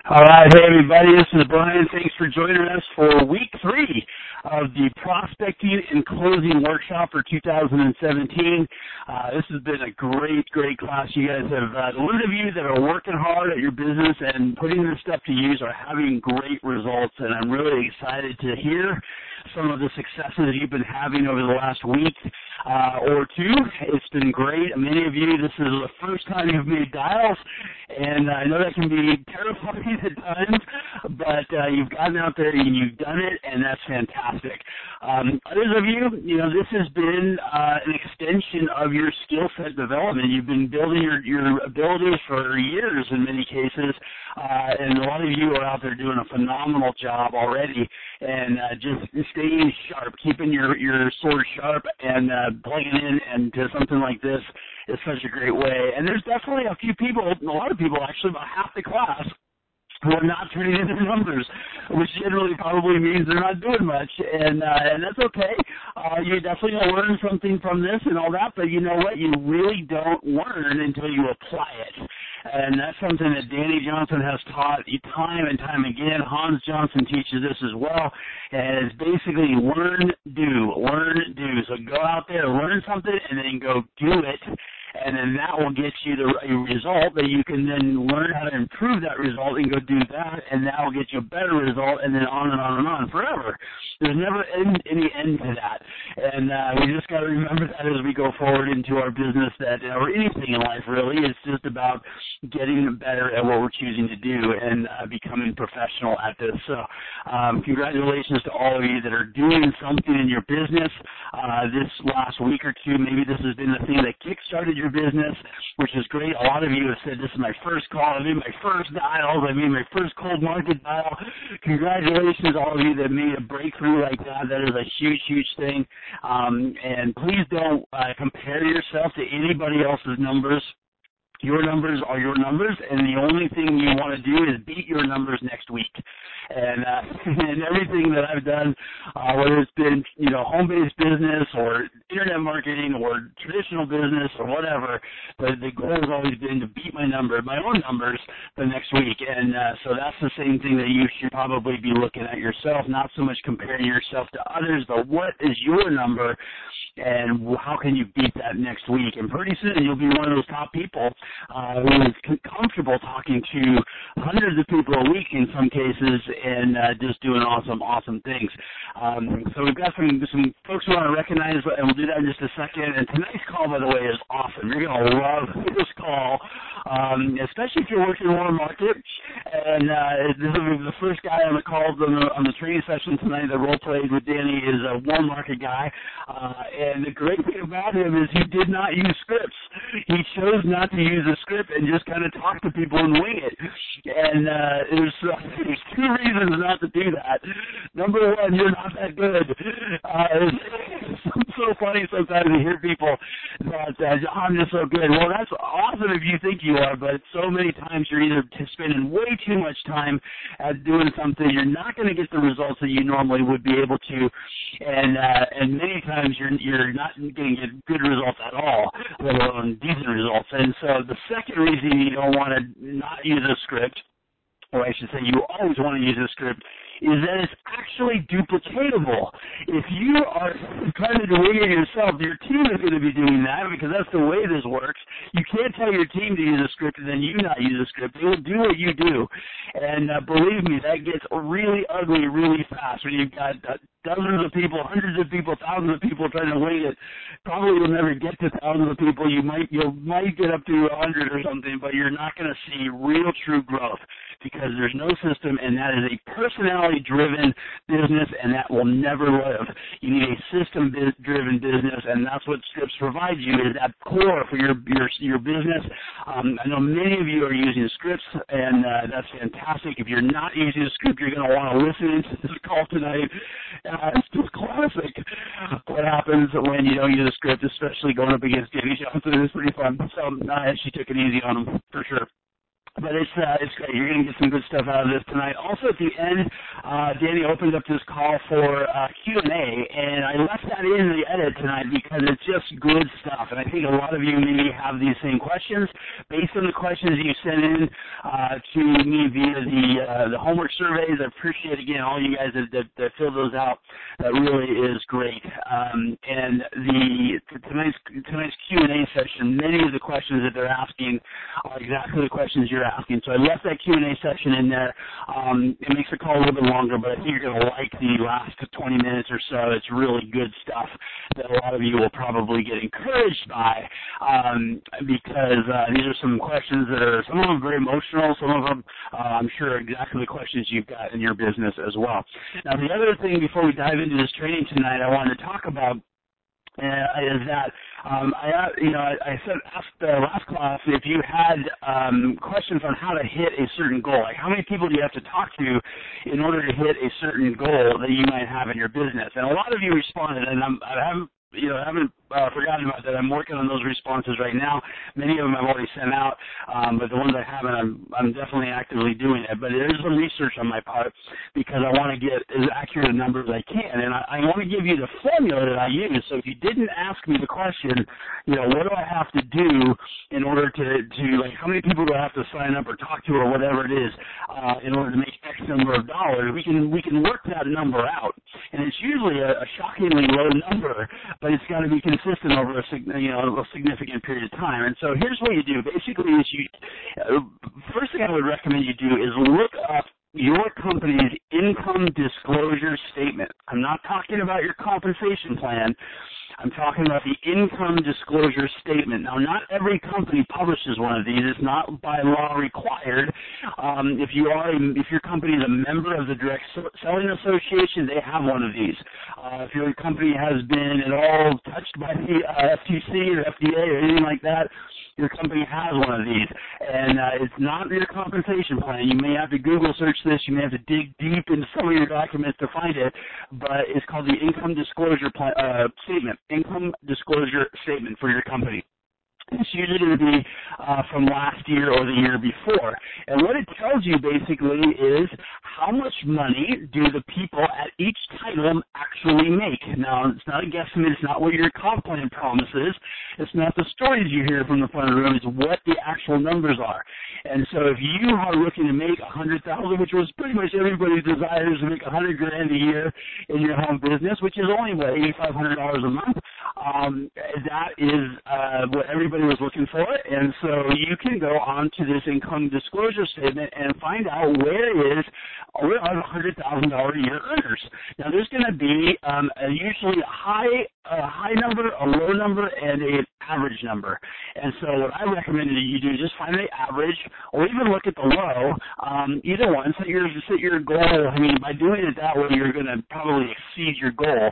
All right, hey everybody, this is Brian. Thanks for joining us for week 3 of the Prospecting and Closing Workshop for 2017. This has been a great class. You guys have, the ones of you that are working hard at your business and putting this stuff to use are having great results, and I'm really excited to hear some of the successes that you've been having over the last week or two. It's been great. Many of you, this is the first time you've made dials, and I know that can be terrifying at times, but you've gotten out there and you've done it, and that's fantastic. Others of you, this has been an extension of your skill set development. You've been building your abilities for years in many cases, and a lot of you are out there doing a phenomenal job already, and just staying sharp, keeping your sword sharp, and plugging in into something like this is such a great way. And there's definitely a lot of people actually, about half the class, who are not turning in their numbers, which generally probably means they're not doing much, and that's okay. You're definitely going to learn something from this and all that, but you know what? You really don't learn until you apply it. And that's something that Danny Johnson has taught you time and time again. Hans Johnson teaches this as well. And it's basically learn, do. So go out there, learn something, and then go do it. And then that will get you the result that you can then learn how to improve that result and go do that, and that will get you a better result, and then on and on and on forever. There's never any end to that. And we just got to remember that as we go forward into our business, that or anything in life really, it's just about getting better at what we're choosing to do and becoming professional at this. So congratulations to all of you that are doing something in your business this last week or two. Maybe this has been the thing that kickstarted your business, which is great. A lot of you have said, this is my first call, I made my first dials, I made my first cold market dial. Congratulations to all of you that made a breakthrough like that. That is a huge thing. And please don't compare yourself to anybody else's numbers. Your numbers are your numbers, and the only thing you want to do is beat your numbers next week. And everything that I've done, whether it's been home-based business or internet marketing or traditional business or whatever, but the goal has always been to beat my own numbers the next week. And so that's the same thing that you should probably be looking at yourself, not so much comparing yourself to others, but what is your number and how can you beat that next week? And pretty soon you'll be one of those top people who is comfortable talking to hundreds of people a week in some cases and just doing awesome things. So we've got some folks who want to recognize, and we'll do that in just a second. And tonight's call, by the way, is awesome. You're going to love this call, especially if you're working in Warren Market. And this will be the first guy on the call on the training session tonight that role played with Danny is a Warren Market guy. And the great thing about him is he did not use scripts. He chose not to use a script and just kind of talk to people and wing it. And there's 2 reasons not to do that. Number one, you're not that good. It's so funny sometimes to hear people that I'm just so good. Well, that's awesome if you think you are, but so many times you're either spending way too much time at doing something, you're not going to get the results that you normally would be able to, and many times you're not going to get good results at all, let alone decent results. And so the second reason you don't want to not use a script, or I should say you always want to use a script, is that it's actually duplicatable. If you are trying to do it yourself, your team is going to be doing that because that's the way this works. You can't tell your team to use a script and then you not use a script. They will do what you do. And believe me, that gets really ugly really fast when you've got dozens of people, hundreds of people, thousands of people trying to wing it. Probably you'll never get to thousands of people. You might get up to 100 or something, but you're not going to see real true growth because there's no system, and that is a personality-driven business, and that will never live. You need a system-driven business, and that's what scripts provide you, is that core for your business. I know many of you are using scripts, and that's fantastic. If you're not using a script, you're going to want to listen to this call tonight. It's just classic what happens when you don't use a script, especially going up against Danny Johnson. It's pretty fun. So she took it easy on him, for sure. But it's great. You're going to get some good stuff out of this tonight. Also, at the end, Danny opened up this call for Q&A, and I left that in the edit tonight because it's just good stuff. And I think a lot of you maybe have these same questions based on the questions you sent in to me via the homework surveys. I appreciate, again, all you guys that filled those out. That really is great. And tonight's Q&A session, many of the questions that they're asking are exactly the questions you're asking. So I left that Q&A session in there. It makes the call a little bit longer, but I think you're going to like the last 20 minutes or so. It's really good stuff that a lot of you will probably get encouraged by because these are some questions that are, some of them very emotional, some of them I'm sure are exactly the questions you've got in your business as well. Now, the other thing before we dive into this training tonight I wanted to talk about is that I said asked the last class if you had questions on how to hit a certain goal. Like how many people do you have to talk to in order to hit a certain goal that you might have in your business? And a lot of you responded, and I haven't forgotten about that. I'm working on those responses right now. Many of them I've already sent out, but the ones I haven't, I'm definitely actively doing it. But there is some research on my part because I want to get as accurate a number as I can, and I want to give you the formula that I use. So if you didn't ask me the question, what do I have to do in order to like how many people do I have to sign up or talk to or whatever it is in order to make X number of dollars, we can work that number out, and it's usually a shockingly low number, but it's got to be consistent over a significant period of time. And so here's what you do. Basically, is first thing I would recommend you do is look up your company's income disclosure statement. I'm not talking about your compensation plan. I'm talking about the income disclosure statement. Now, not every company publishes one of these. It's not by law required. If your company is a member of the Direct Selling Association, they have one of these. If your company has been at all touched by the FTC or FDA or anything like that, your company has one of these. And it's not your compensation plan. You may have to Google search this. You may have to dig deep into some of your documents to find it. But it's called the income disclosure statement. Income disclosure statement for your company. It's usually going to be from last year or the year before. And what it tells you basically is how much money do the people at each title actually make. Now, it's not a guesstimate. It's not what your comp plan promises. It's not the stories you hear from the front of the room. It's what the actual numbers are. And so if you are looking to make $100,000, which was pretty much everybody's desire is to make $100,000 a year in your home business, which is only, $8,500 a month, that is what everybody was looking for, and so you can go on to this income disclosure statement and find out where are the $100,000 a year earners. Now, there's going to be usually a high number, a low number, and an average number. And so what I recommend that you do is just find the average, or even look at the low. Either one, set your goal. I mean, by doing it that way, you're going to probably exceed your goal,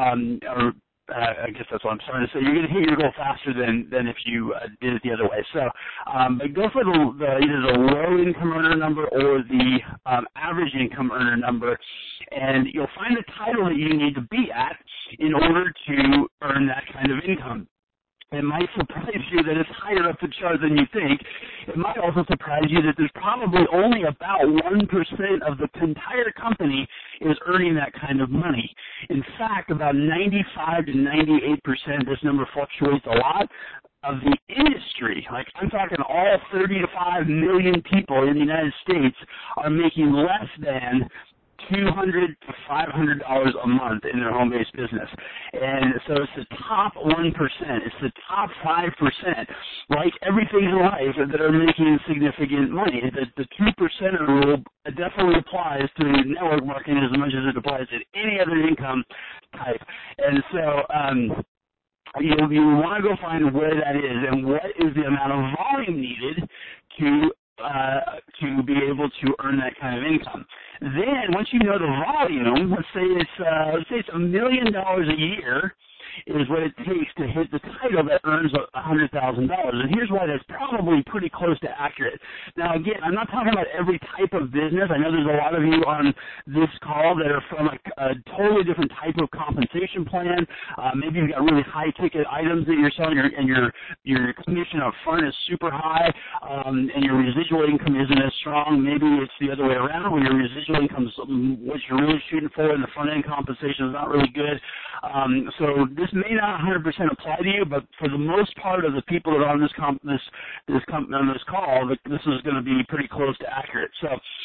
I guess that's what I'm trying to say. You're going to hit your goal faster than if you did it the other way. So, but go for either the low income earner number or the average income earner number, and you'll find the title that you need to be at in order to earn that kind of income. It might surprise you that it's higher up the chart than you think. It might also surprise you that there's probably only about 1% of the entire company is earning that kind of money. In fact, about 95 to 98%, this number fluctuates a lot, of the industry, like I'm talking all 35 million people in the United States are making less than $200 to $500 a month in their home-based business. And so it's the top 1%. It's the top 5%, like everything in life, that are making significant money. The 2% rule definitely applies to network marketing as much as it applies to any other income type. And so you want to go find where that is and what is the amount of volume needed to be able to earn that kind of income. Then, once you know the volume, let's say it's $1 million a year is what it takes to hit the title that earns $100,000. And here's why that's probably pretty close to accurate. Now, again, I'm not talking about every type of business. I know there's a lot of you on this call that are from a totally different type of compensation plan. Maybe you've got really high-ticket items that you're selling, and your commission up front is super high, and your residual income isn't as strong. Maybe it's the other way around, where your residual income is what you're really shooting for, and the front-end compensation is not really good. So this may not 100% apply to you, but for the most part of the people that are on on this call, this is going to be pretty close to accurate.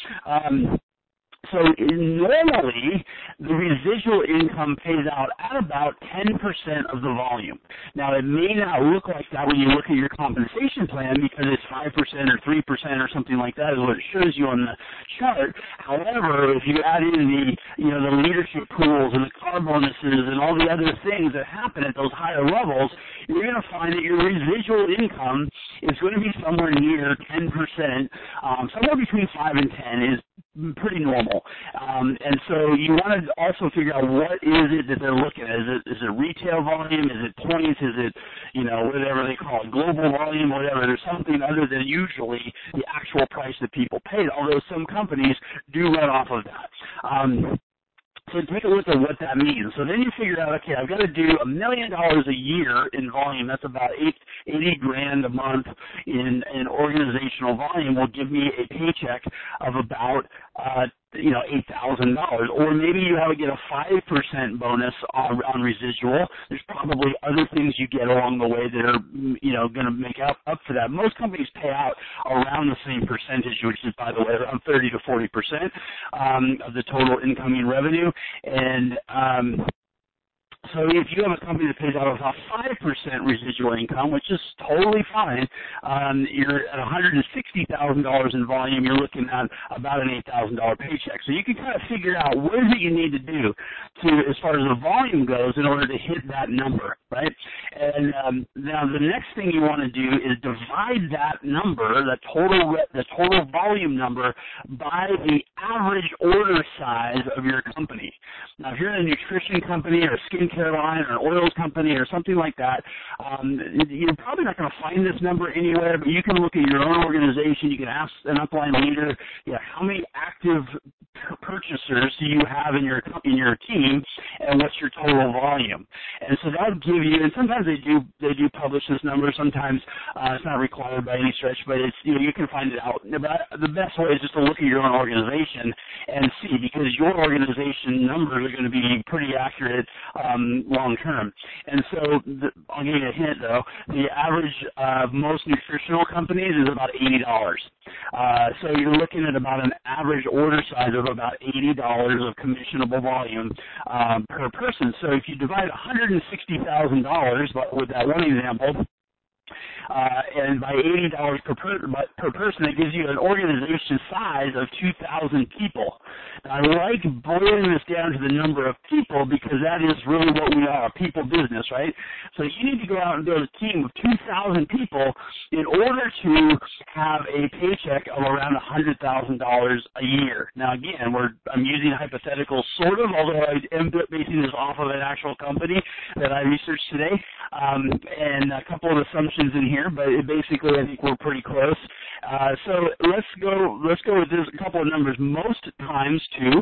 So normally, the residual income pays out at about 10% of the volume. Now, it may not look like that when you look at your compensation plan because it's 5% or 3% or something like that is what it shows you on the chart. However, if you add in the leadership pools and the car bonuses and all the other things that happen at those higher levels, you're going to find that your residual income is going to be somewhere near 10%. Somewhere between 5 and 10 is pretty normal. And so you want to also figure out what is it that they're looking at. Is it retail volume? Is it points? Is it, whatever they call it, global volume, whatever. There's something other than usually the actual price that people paid, although some companies do run off of that. So take a look at what that means. So then you figure out, okay, I've got to do $1 million a year in volume. That's about $80,000 a month in organizational volume. Will give me a paycheck of about $8,000. Or maybe you have to get a 5% bonus on residual. There's probably other things you get along the way that are going to make up for that. Most companies pay out around the same percentage, which is, by the way, around 30 to 40% of the total incoming revenue. And so if you have a company that pays out about 5% residual income, which is totally fine, you're at $160,000 in volume, you're looking at about an $8,000 paycheck. So you can kind of figure out what is it you need to do as far as the volume goes in order to hit that number, right? And now the next thing you want to do is divide that number, the total volume number, by the average order size of your company. Now, if you're in a nutrition company or a skincare line or an oils company or something like that, you're probably not going to find this number anywhere, but you can look at your own organization. You can ask an upline leader, how many active purchasers do you have in your team, and what's your total volume? And so that'll give you, and sometimes they do publish this number. Sometimes it's not required by any stretch, but it's you can find it out. But the best way is just to look at your own organization and see, because your organization numbers are going to be pretty accurate long term. And so I'll give you a hint, though. The average of most nutritional companies is about $80. So you're looking at about an average order size of about $80 of commissionable volume per person. So if you divide $160,000 with that one example, and by $80 per person, it gives you an organization size of 2,000 people. Now, I like boiling this down to the number of people because that is really what we are, a people business, right? So you need to go out and build a team of 2,000 people in order to have a paycheck of around $100,000 a year. Now, again, I'm using hypotheticals sort of, although I am basing this off of an actual company that I researched today, and a couple of assumptions in here, but basically I think we're pretty close. So let's go with this, a couple of numbers. Most times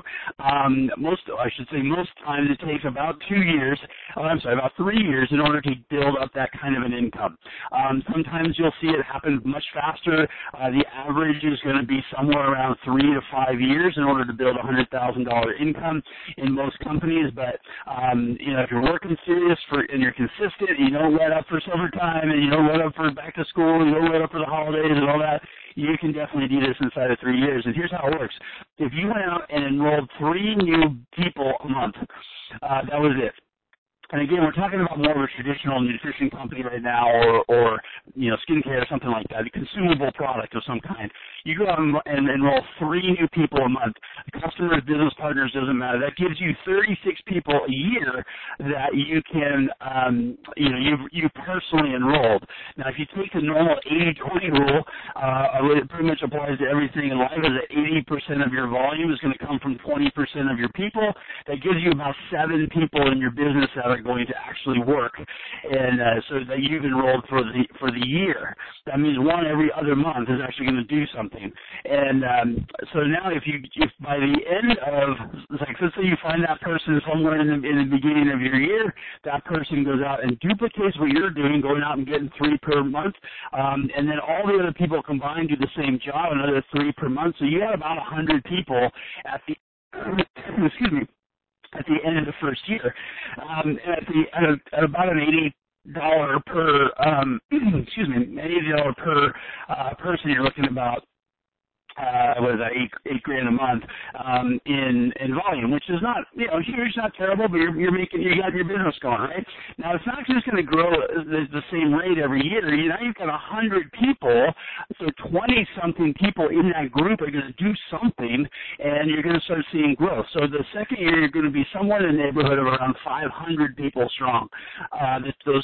it takes about 2 years, about 3 years in order to build up that kind of an income. Sometimes you'll see it happen much faster. The average is going to be somewhere around 3 to 5 years in order to build a $100,000 income in most companies. But if you're working serious and you're consistent, you don't let up for summertime, and you don't let up for back to school, you don't let up for the holidays and all that, you can definitely do this inside of 3 years. And here's how it works. If you went out and enrolled 3 new people a month, that was it. And again, we're talking about more of a traditional nutrition company right now, or skincare or something like that, a consumable product of some kind. You go out and enroll 3 new people a month. Customers, business partners, doesn't matter. That gives you 36 people a year that you can, you personally enrolled. Now, if you take the normal 80-20 rule, it pretty much applies to everything in life, is that 80% of your volume is going to come from 20% of your people. That gives you about 7 people in your business that are going to actually work, and so that you've enrolled for the year. That means one every other month is actually going to do something. And so now if by the end of, like, let's say you find that person somewhere in the beginning of your year, that person goes out and duplicates what you're doing, going out and getting 3 per month, and then all the other people combined do the same job, another 3 per month. So you had about 100 people at the excuse me, at the end of the first year, at about an $80 per excuse me, $80 per person. You're looking about what is that, eight grand a month in volume, which is not, huge, not terrible, but you got your business going, right? Now it's not just going to grow the same rate every year. Now you've got 100 people, so 20 something people in that group are going to do something, and you're going to start seeing growth. So the second year you're going to be somewhere in the neighborhood of around 500 people strong. Those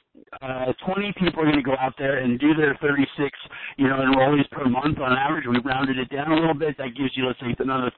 20 people are going to go out there and do their 36 enrollees per month on average. We rounded it down a little bit. That gives you, let's say, another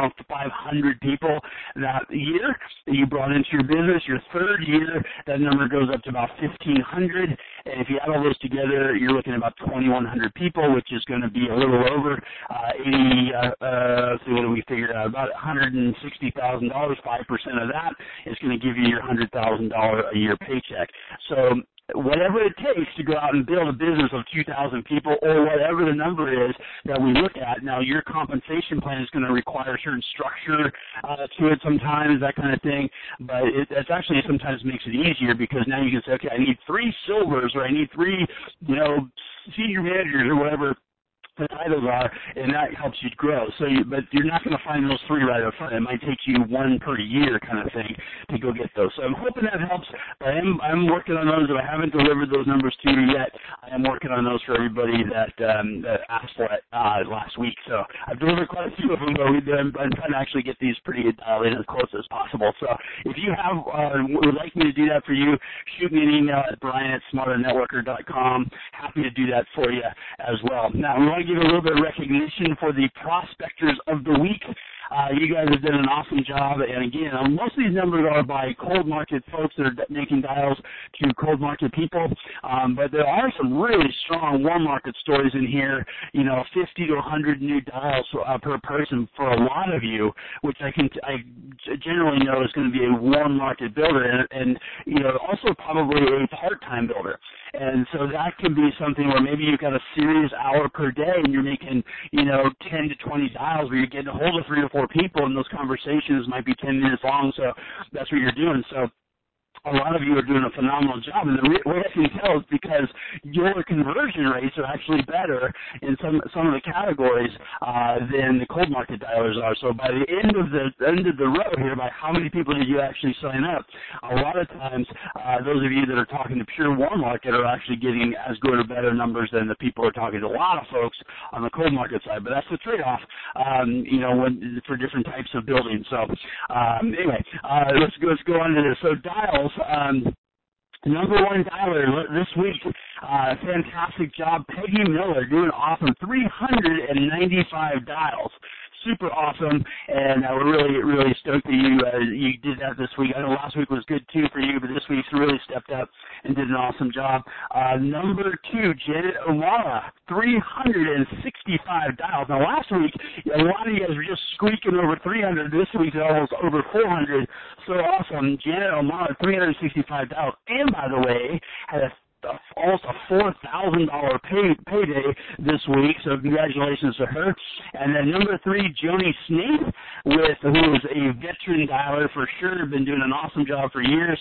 500 people that year that you brought into your business. Your third year, that number goes up to about 1,500. And if you add all those together, you're looking at about 2,100 people, which is going to be a little over 80. Let's see, what do we figure out? About $160,000. 5% of that is going to give you your $100,000 a year paycheck. So whatever it takes to go out and build a business of 2,000 people, or whatever the number is that we look at. Now, your compensation plan is going to require certain structure to it sometimes, that kind of thing, but it actually sometimes makes it easier, because now you can say, okay, I need 3 silvers, or I need 3, senior managers, or whatever the titles are, and that helps you grow. So, but you're not going to find those 3 right up front. It might take you 1 per year, kind of thing, to go get those. So I'm hoping that helps. I'm working on those. If I haven't delivered those numbers to you yet, I am working on those for everybody that asked for it last week. So I've delivered quite a few of them, but I'm trying to actually get these pretty dialed in as close as possible. So if you would like me to do that for you, shoot me an email at brian@smarternetworker.com. Happy to do that for you as well. Now, we want to give a little bit of recognition for the Prospectors of the Week. You guys have done an awesome job, and again, most of these numbers are by cold market folks that are making dials to cold market people, but there are some really strong warm market stories in here, 50 to 100 new dials per person for a lot of you, which I generally know is going to be a warm market builder, and also probably a part-time builder. And so that can be something where maybe you've got a serious hour per day and you're making, 10 to 20 dials where you're getting a hold of 3 or 4 people, and those conversations might be 10 minutes long, so that's what you're doing. So a lot of you are doing a phenomenal job, and the way I can tell is because your conversion rates are actually better in some of the categories than the cold market dialers are. So by the end of the road here, by how many people did you actually sign up? A lot of times, those of you that are talking to pure warm market are actually getting as good or better numbers than the people who are talking to a lot of folks on the cold market side. But that's the trade-off, for different types of buildings. So anyway, let's go on to this. So dials. Number 1 dialer this week, fantastic job, Peggy Miller, doing awesome, 395 dials. Super awesome, and we're really, really stoked that you did that this week. I know last week was good too for you, but this week's really stepped up and did an awesome job. Number 2, Janet O'Mara, 365 dials. Now last week, a lot of you guys were just squeaking over 300. This week's almost over 400. So awesome. Janet O'Mara, 365 dials. And by the way, had almost a $4,000 payday this week, so congratulations to her. And then number 3, Joni Snaith, who is a veteran dialer for sure, been doing an awesome job for years,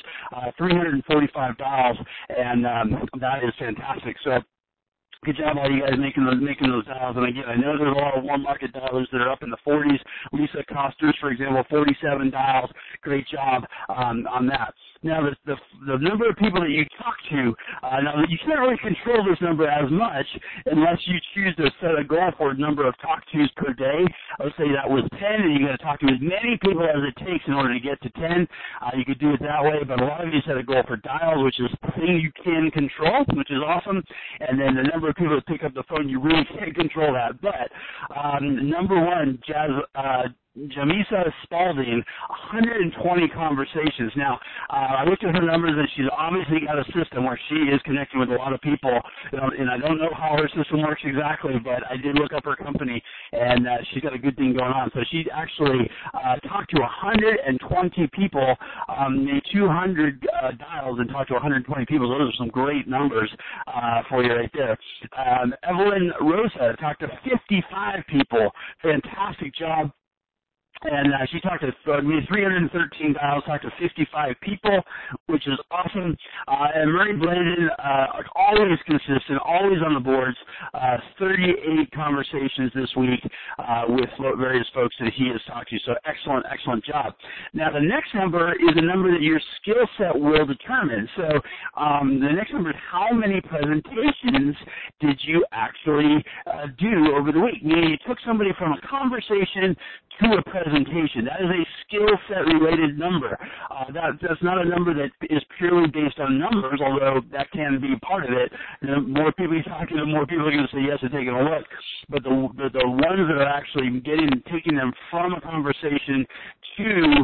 345 dials, and that is fantastic. So good job, all you guys making those dials. And again, I know there's a lot of warm market dialers that are up in the 40s. Lisa Costers, for example, 47 dials. Great job on that. Now, the number of people that you talk to, now you can't really control this number as much unless you choose to set a goal for a number of talk-tos per day. Let's say that was 10, and you got to talk to as many people as it takes in order to get to 10. You could do it that way, but a lot of you set a goal for dials, which is the thing you can control, which is awesome. And then the number of people that pick up the phone, you really can't control that. But number 1, Jamisa Spalding, 120 conversations. Now, I looked at her numbers, and she's obviously got a system where she is connecting with a lot of people, and I don't know how her system works exactly, but I did look up her company, and she's got a good thing going on. So she actually talked to 120 people, made 200 dials, and talked to 120 people. Those are some great numbers for you right there. Evelyn Rosa talked to 55 people. Fantastic job. And she talked to 313 dials, talked to 55 people, which is awesome. And Murray Blandon, always consistent, always on the boards, 38 conversations this week with various folks that he has talked to. So excellent, excellent job. Now, the next number is a number that your skill set will determine. So the next number is how many presentations did you actually do over the week? Meaning you took somebody from a conversation to a presentation. That is a skill set related number. That's not a number that is purely based on numbers, although that can be part of it. The more people you talk to, the more people are going to say yes and taking a look. But the ones that are actually taking them from a conversation to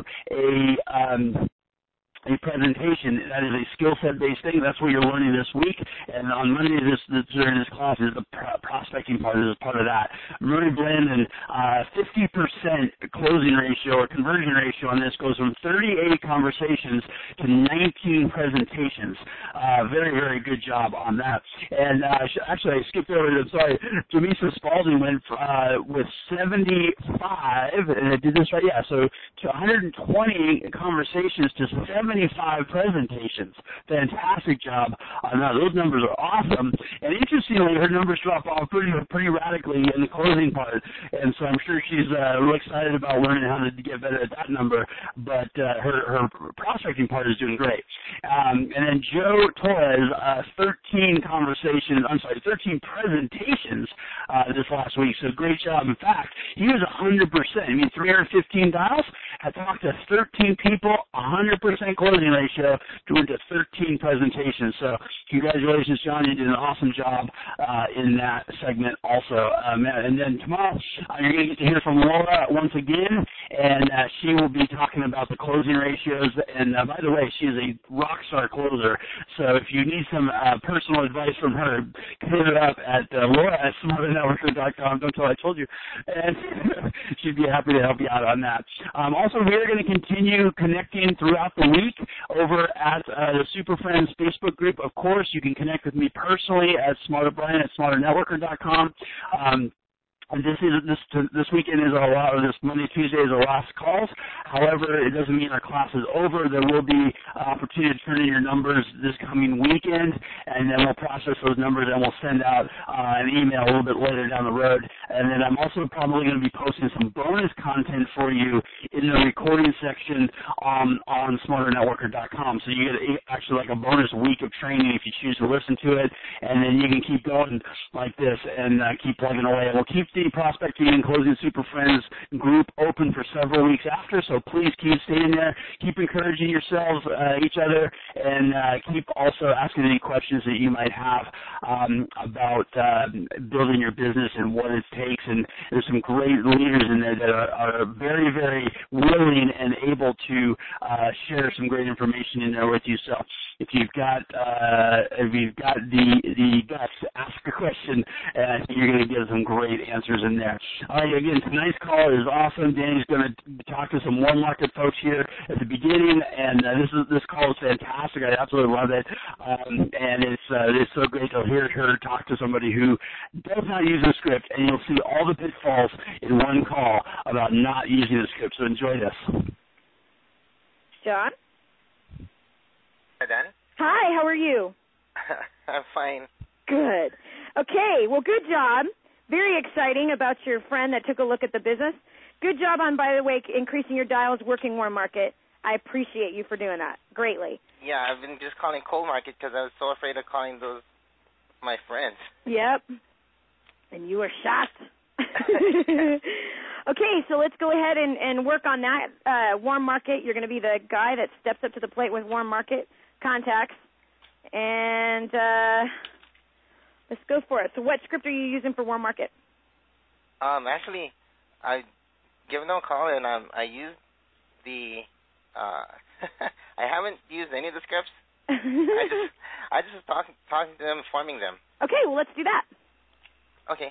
a presentation, that is a skill set based thing. That's what you're learning this week. And on Monday, during this class is the prospecting part. Is part of that. Murray Blandon, 50% closing ratio or conversion ratio on this goes from 38 conversations to 19 presentations. Very, very good job on that. And actually, I skipped over it. I'm sorry. Jamisa Spalding went with 75, and I did this right. Yeah, so to 120 conversations to 75 presentations. Fantastic job on that. Those numbers are awesome. And interestingly, her numbers drop off pretty radically in the closing part. And so I'm sure she's real excited about learning how to get better at that number. But her prospecting part is doing great. And then Joe Torres, 13 presentations this last week. So great job. In fact, he was 100%. I mean, 315 dials. I talked to 13 people, 100% closing ratio, went to 13 presentations. So congratulations, John. You did an awesome job in that segment also. And then tomorrow, you're going to get to hear from Laura once again, and she will be talking about the closing ratios. And by the way, she is a rock star closer. So if you need some personal advice from her, hit her up at Laura@smarternetworker.com. Don't tell I told you. And she'd be happy to help you out on that. Also, we're going to continue connecting throughout the week over at the Super Friends Facebook group. Of course, you can connect with me personally at smarternetworker.com. And this weekend is this Monday, Tuesday is our last calls. However, it doesn't mean our class is over. There will be an opportunity to turn in your numbers this coming weekend, and then we'll process those numbers and we'll send out an email a little bit later down the road. And then I'm also probably going to be posting some bonus content for you in the recording section on smarternetworker.com. So you get actually like a bonus week of training if you choose to listen to it, and then you can keep going like this and keep plugging away. We'll keep the Prospecting and Closing Super Friends group open for several weeks after, so please keep staying there, keep encouraging yourselves, each other, and keep also asking any questions that you might have about building your business and what it takes. And there's some great leaders in there that are very, very willing and able to share some great information in there with you. So if you've got the guts to ask a question, you're going to get some great answers in there. All right, again, tonight's call is awesome. Danny's going to talk to some warm market folks here at the beginning, and this call is fantastic. I absolutely love it, and it's so great to hear her talk to somebody who does not use a script, and you'll see all the pitfalls in one call about not using a script. So enjoy this. John? Hi, Dan. Hi, how are you? I'm fine. Good. Okay, well, good job. Very exciting about your friend that took a look at the business. Good job on, by the way, increasing your dials, working warm market. I appreciate you for doing that greatly. Yeah, I've been just calling cold market because I was so afraid of calling those my friends. Yep. And you were shocked. Okay, so let's go ahead and work on that warm market. You're going to be the guy that steps up to the plate with warm market contacts. And let's go for it. So what script are you using for warm market? Actually, I giving them a call, and I used the. I haven't used any of the scripts. I just was talking to them, informing them. Okay, well, let's do that. Okay.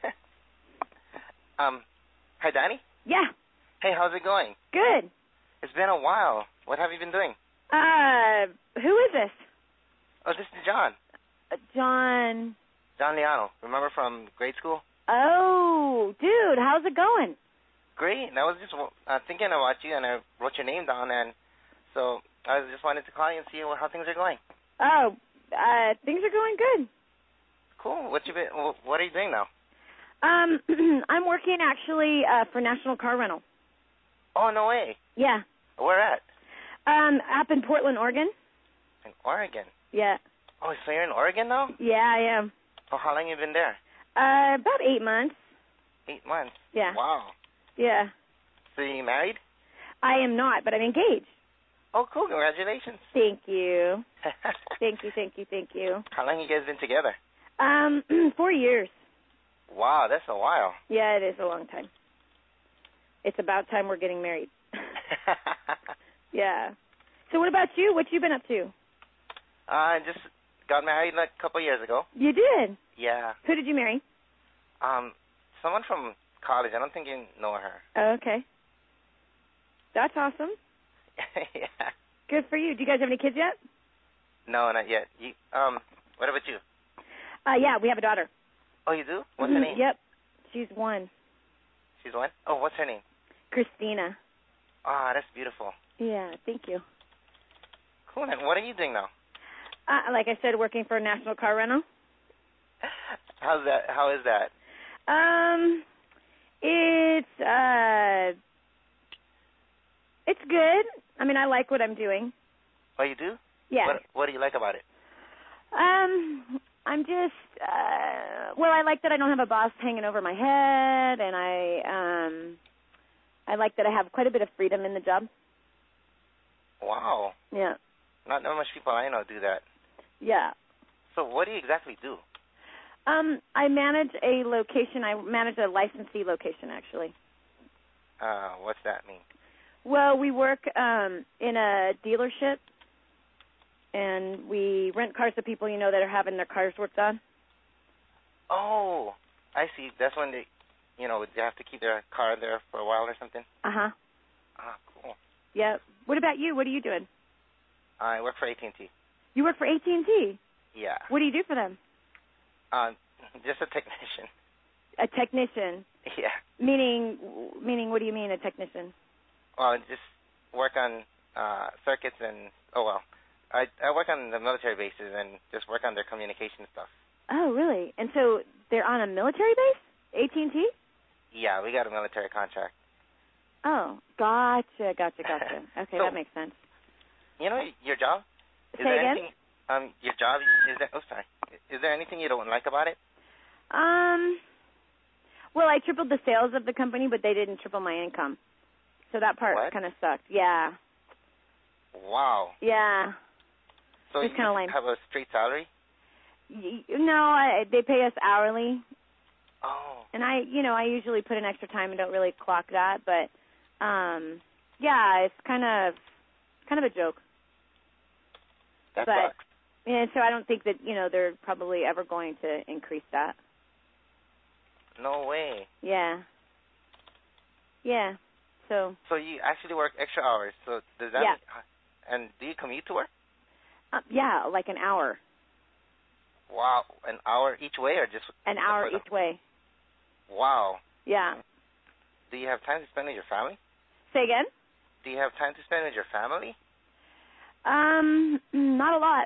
Hi, Danny. Yeah. Hey, how's it going? Good. It's been a while. What have you been doing? Who is this? Oh, this is John. John. John Liano. Remember from grade school? Oh, dude, how's it going? Great. I was just thinking about you, and I wrote your name down, and so I just wanted to call you and see how things are going. Oh, things are going good. Cool. What are you doing now? I'm working actually for National Car Rental. Oh, no way. Yeah. Where at? Up in Portland, Oregon. In Oregon? Yeah. Oh, so you're in Oregon now? Yeah, I am. Oh, how long have you been there? About 8 months. 8 months? Yeah. Wow. Yeah. So you married? I am not, but I'm engaged. Oh, cool. Congratulations. Thank you. Thank you. How long have you guys been together? 4 years. Wow, that's a while. Yeah, it is a long time. It's about time we're getting married. Yeah. So what about you? What you been up to? I just got married like a couple of years ago. You did? Yeah. Who did you marry? Someone from college. I don't think you know her. Oh, okay. That's awesome. Yeah. Good for you. Do you guys have any kids yet? No, not yet. What about you? Yeah, we have a daughter. Oh, you do? What's her name? Yep. She's 1. She's 1? Oh, what's her name? Christina. Ah, that's beautiful. Yeah, thank you. Cool. And what are you doing now? Like I said, working for National Car Rental. How is that? It's good. I mean, I like what I'm doing. Oh, you do? Yeah. What do you like about it? I'm just, I like that I don't have a boss hanging over my head, and I like that I have quite a bit of freedom in the job. Wow. Yeah. Not much people I know do that. Yeah. So what do you exactly do? I manage a location. I manage a licensee location, actually. What's that mean? Well, we work in a dealership, and we rent cars to people, that are having their cars worked on. Oh, I see. That's when they have to keep their car there for a while or something? Uh-huh. Ah, cool. Yeah. What about you? What are you doing? I work for AT&T. You work for AT&T? Yeah. What do you do for them? Just a technician. A technician? Yeah. Meaning, what do you mean, a technician? Well, just work on circuits and, I work on the military bases and just work on their communication stuff. Oh, really? And so they're on a military base? AT&T? Yeah, we got a military contract. Oh, gotcha. Okay, So, that makes sense. Your job? Say again? Your job, is there anything you don't like about it? Well, I tripled the sales of the company, but they didn't triple my income. So that part kind of sucked. Yeah. Wow. Yeah. So it's you lame. Have a straight salary? No, they pay us hourly. Oh. And I usually put in extra time and don't really clock that, but yeah, it's kind of a joke. That sucks. And so I don't think that, they're probably ever going to increase that. No way. Yeah. Yeah. So you actually work extra hours. So does that mean, and do you commute to work? Yeah, like an hour. Wow, an hour each way or just an hour each way? Wow. Yeah. Do you have time to spend with your family? Say again? Do you have time to spend with your family? Not a lot.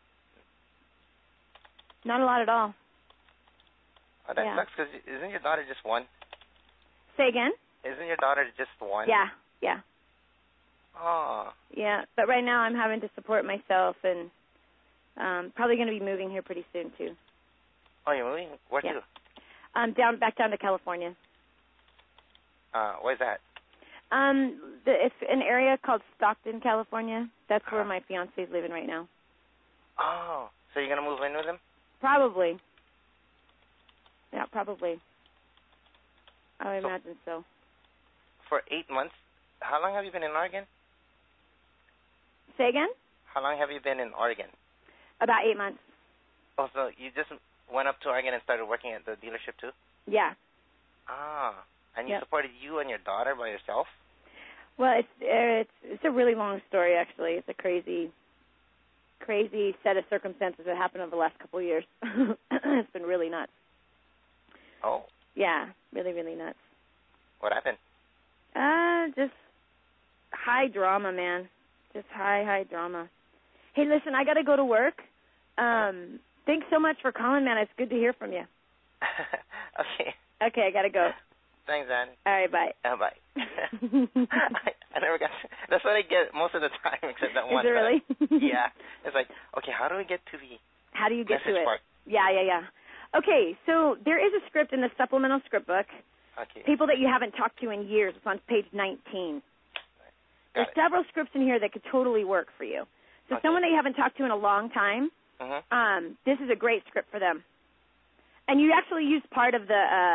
Not a lot at all. Oh, that sucks, because isn't your daughter just 1? Say again? Isn't your daughter just 1? Yeah. Oh. Yeah, but right now I'm having to support myself, and probably going to be moving here pretty soon, too. Oh, you're moving? Where to? Back down to California. Where's that? It's an area called Stockton, California. That's where my fiance's living right now. Oh, so you're going to move in with him? Probably. Yeah, probably. I would imagine so. for 8 months. How long have you been in Oregon? Say again? How long have you been in Oregon? About 8 months. Oh, so you just went up to Oregon and started working at the dealership too? Yeah. Ah, and you Yep. supported you and your daughter by yourself? Well, it's a really long story, actually. It's a crazy set of circumstances that happened over the last couple of years. It's been really nuts. Oh. Yeah, really, really nuts. What happened? Just high drama, man. Just high drama. Hey, listen, I got to go to work. Thanks so much for calling, man. It's good to hear from you. Okay. Okay, I got to go. Thanks, Ann. All right, bye. Bye. I never got. That's what I get most of the time, except that one. Is it really? Yeah. It's like, okay, how do we get to the How do you get to it? part? Yeah. Okay, so there is a script in the supplemental script book. Okay. People that you haven't talked to in years. It's on page 19. There's several scripts in here that could totally work for you. So someone that you haven't talked to in a long time, this is a great script for them. And you actually use part of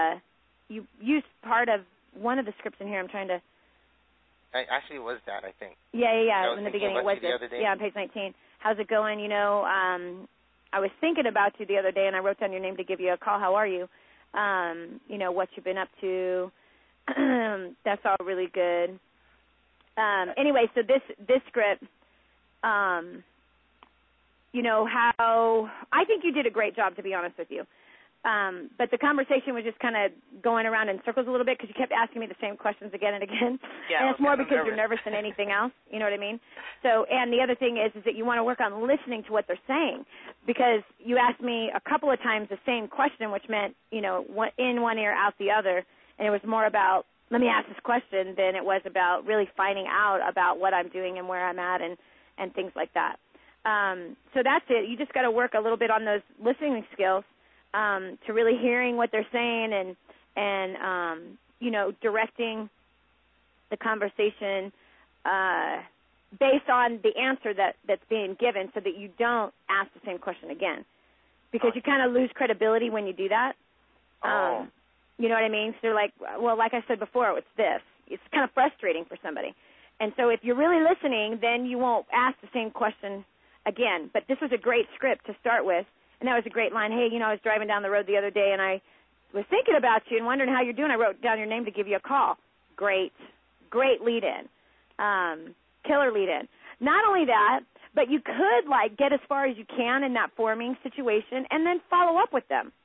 one of the scripts in here. I'm trying to. I actually was that, I think. Yeah. In the beginning, it was the other day. Yeah, on page 19. How's it going? You know, I was thinking about you the other day, and I wrote down your name to give you a call. How are you? You know, what you've been up to. That's all really good. Anyway, so this script, you know, how I think you did a great job, to be honest with you. But the conversation was just kind of going around in circles a little bit because you kept asking me the same questions again and again. Yeah, and it's more because you're nervous than anything else. You know what I mean? So, and the other thing is that you want to work on listening to what they're saying, because you asked me a couple of times the same question, which meant, you know, in one ear, out the other, and it was more about, let me ask this question, than it was about really finding out about what I'm doing and where I'm at and things like that. So that's it. You just got to work a little bit on those listening skills. To really hearing what they're saying and you know, directing the conversation based on the answer that's being given, so that you don't ask the same question again, because you kind of lose credibility when you do that. You know what I mean? So they're like, well, like I said before, it's this. It's kind of frustrating for somebody. And so if you're really listening, then you won't ask the same question again. But this was a great script to start with. And that was a great line. Hey, you know, I was driving down the road the other day, and I was thinking about you and wondering how you're doing. I wrote down your name to give you a call. Great lead-in. Killer lead-in. Not only that, but you could, like, get as far as you can in that forming situation and then follow up with them.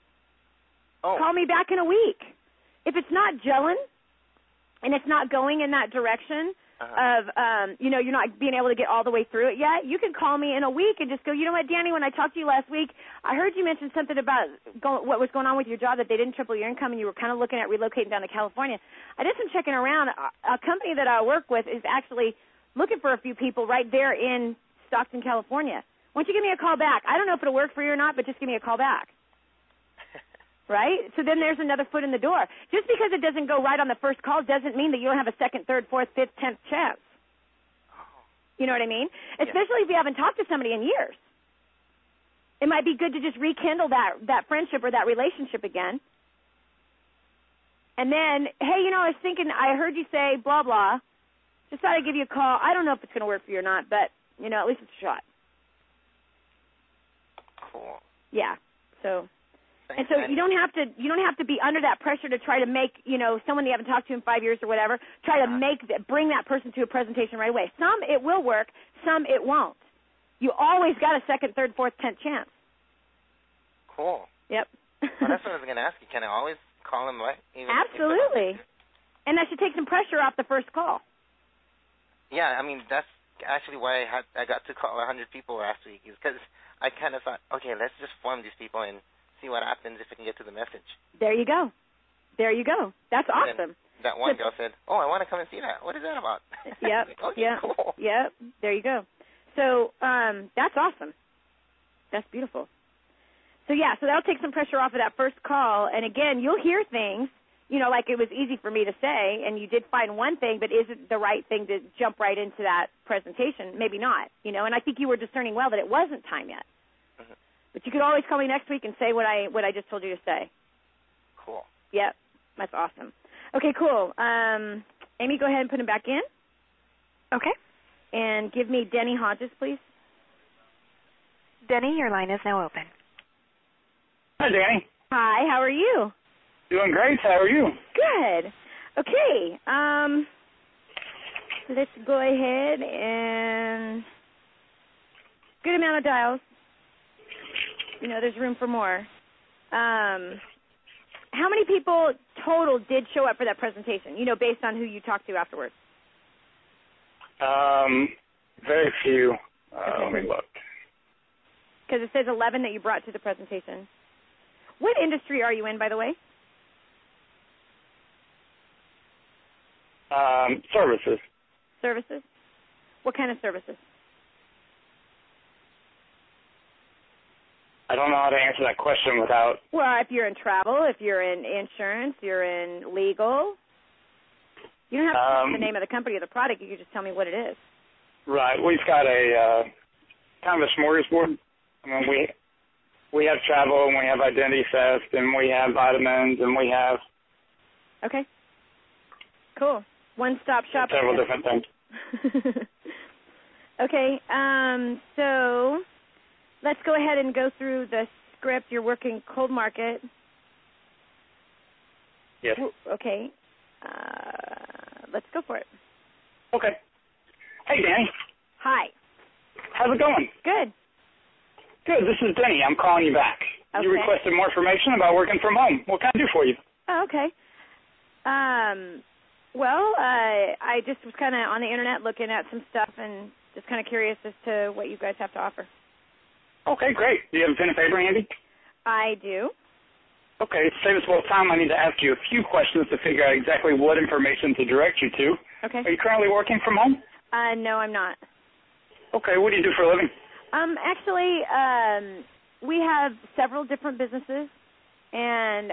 Call me back in a week. If it's not gelling and it's not going in that direction, of, you know, you're not being able to get all the way through it yet, you can call me in a week and just go, you know what, Danny, when I talked to you last week, I heard you mention something about what was going on with your job, that they didn't triple your income and you were kind of looking at relocating down to California. I did some checking around. A company that I work with is actually looking for a few people right there in Stockton, California. Why don't you give me a call back? I don't know if it'll work for you or not, but just give me a call back. Right? So then there's another foot in the door. Just because it doesn't go right on the first call doesn't mean that you don't have a second, third, fourth, fifth, 10th chance. You know what I mean? Especially if you haven't talked to somebody in years. It might be good to just rekindle that friendship or that relationship again. And then, hey, you know, I was thinking, I heard you say blah, blah. Just thought I'd give you a call. I don't know if it's going to work for you or not, but, you know, at least it's a shot. Cool. Yeah. So... And so you don't have to be under that pressure to try to make, you know, someone you haven't talked to in 5 years or whatever, try to bring that person to a presentation right away. Some it will work, some it won't. You always got a second, third, fourth, 10th chance. Cool. Yep. Well, that's what I was going to ask you. Can I always call them right? Absolutely. And that should take some pressure off the first call. Yeah, I mean, that's actually why I got to call 100 people last week, is because I kind of thought, okay, let's just form these people and see what happens if I can get to the message. There you go. That's awesome. That one girl said, I want to come and see that. What is that about? Yep. Okay, cool. Yep. There you go. So that's awesome. That's beautiful. So, yeah, so that'll take some pressure off of that first call. And, again, you'll hear things, you know, like it was easy for me to say, and you did find one thing, but is it the right thing to jump right into that presentation? Maybe not, you know, and I think you were discerning well that it wasn't time yet. But you could always call me next week and say what I just told you to say. Cool. Yep, that's awesome. Okay, cool. Amy, go ahead and put him back in. Okay. And give me Denny Hodges, please. Denny, your line is now open. Hi, Danny. Hi, how are you? Doing great. How are you? Good. Okay. Let's go ahead and good amount of dials. You know, there's room for more. How many people total did show up for that presentation, you know, based on who you talked to afterwards? Very few. Let me look. Because it says 11 that you brought to the presentation. What industry are you in, by the way? Services. Services? What kind of services? I don't know how to answer that question without... Well, if you're in travel, if you're in insurance, you're in legal. You don't have to tell me the name of the company or the product. You can just tell me what it is. Right. We've got a kind of a smorgasbord. I mean, we have travel, and we have identity theft, and we have vitamins, and we have... Okay. Cool. One-stop shop. Several different things. Okay. So let's go ahead and go through the script. You're working cold market. Yes. Okay. Let's go for it. Okay. Hey, Danny. Hi. How's it going? Good. Good. This is Denny. I'm calling you back. Okay. You requested more information about working from home. What can I do for you? Oh, okay. Well, I just was kind of on the internet looking at some stuff and just kind of curious as to what you guys have to offer. Okay, great. Do you have a pen and paper handy? I do. Okay, to save us a little time, I need to ask you a few questions to figure out exactly what information to direct you to. Okay. Are you currently working from home? No, I'm not. Okay, what do you do for a living? Actually, we have several different businesses, and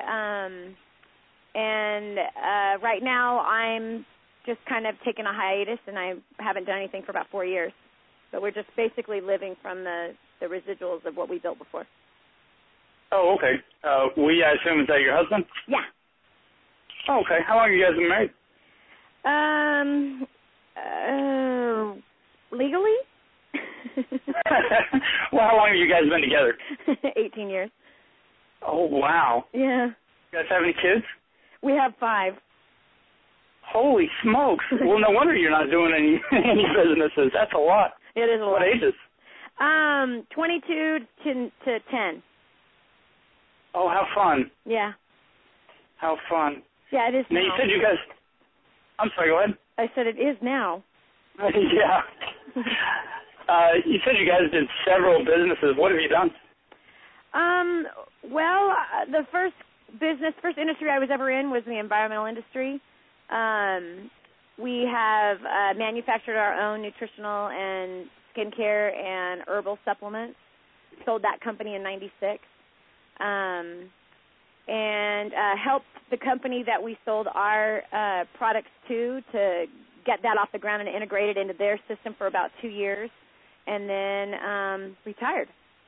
right now I'm just kind of taking a hiatus, and I haven't done anything for about 4 years. But we're just basically living from the residuals of what we built before. Oh, okay. I assume, is that your husband? Yeah. Oh, okay. How long have you guys been married? Legally? Well, how long have you guys been together? 18 years. Oh, wow. Yeah. You guys have any kids? We have 5. Holy smokes. Well, no wonder you're not doing any businesses. That's a lot. It is a lot. What ages? 22 to 10. Oh, how fun. Yeah. How fun. Yeah, it is now. Now, you said you guys... I'm sorry, go ahead. I said it is now. Yeah. You said you guys did several businesses. What have you done? Well, the first industry I was ever in was the environmental industry. We have manufactured our own nutritional and skincare and herbal supplements. Sold that company in '96. And helped the company that we sold our products to get that off the ground and integrate it into their system for about 2 years, and then retired.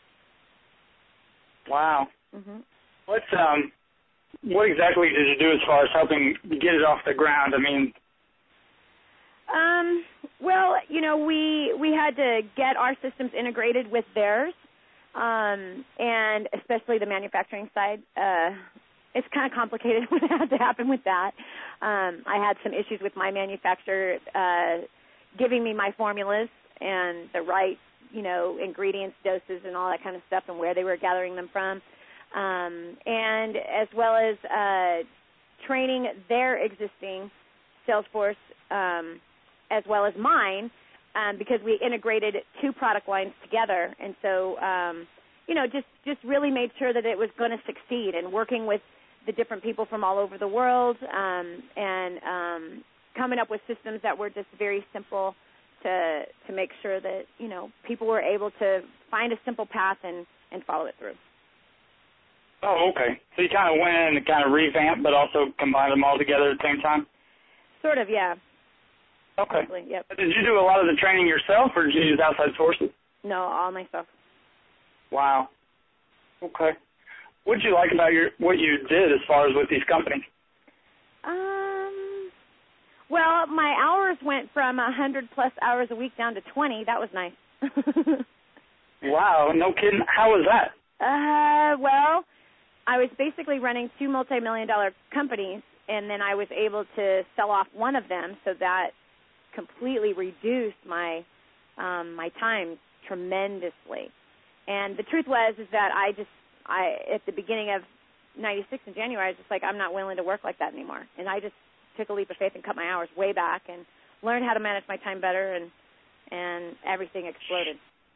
Wow. Mm-hmm. What exactly did you do as far as helping get it off the ground? I mean, well, you know, we had to get our systems integrated with theirs. And especially the manufacturing side, it's kind of complicated what had to happen with that. I had some issues with my manufacturer giving me my formulas and the right, you know, ingredients, doses, and all that kind of stuff, and where they were gathering them from, and as well as training their existing sales force as well as mine. Because we integrated 2 product lines together, and so you know, just really made sure that it was going to succeed, and working with the different people from all over the world, and coming up with systems that were just very simple to make sure that, you know, people were able to find a simple path and follow it through. Oh, okay. So you kind of went in and kind of revamped, but also combined them all together at the same time? Sort of, yeah. Okay. Yep. Did you do a lot of the training yourself, or did you use outside sources? No, all myself. Wow. Okay. What did you like about what you did as far as with these companies? Well, my hours went from 100-plus hours a week down to 20. That was nice. Wow, no kidding. How was that? Well, I was basically running 2 multi-million-dollar companies, and then I was able to sell off one of them, so that completely reduced my my time tremendously. And the truth is that I at the beginning of '96 in January, I was just like, I'm not willing to work like that anymore. And I just took a leap of faith and cut my hours way back and learned how to manage my time better, and everything exploded.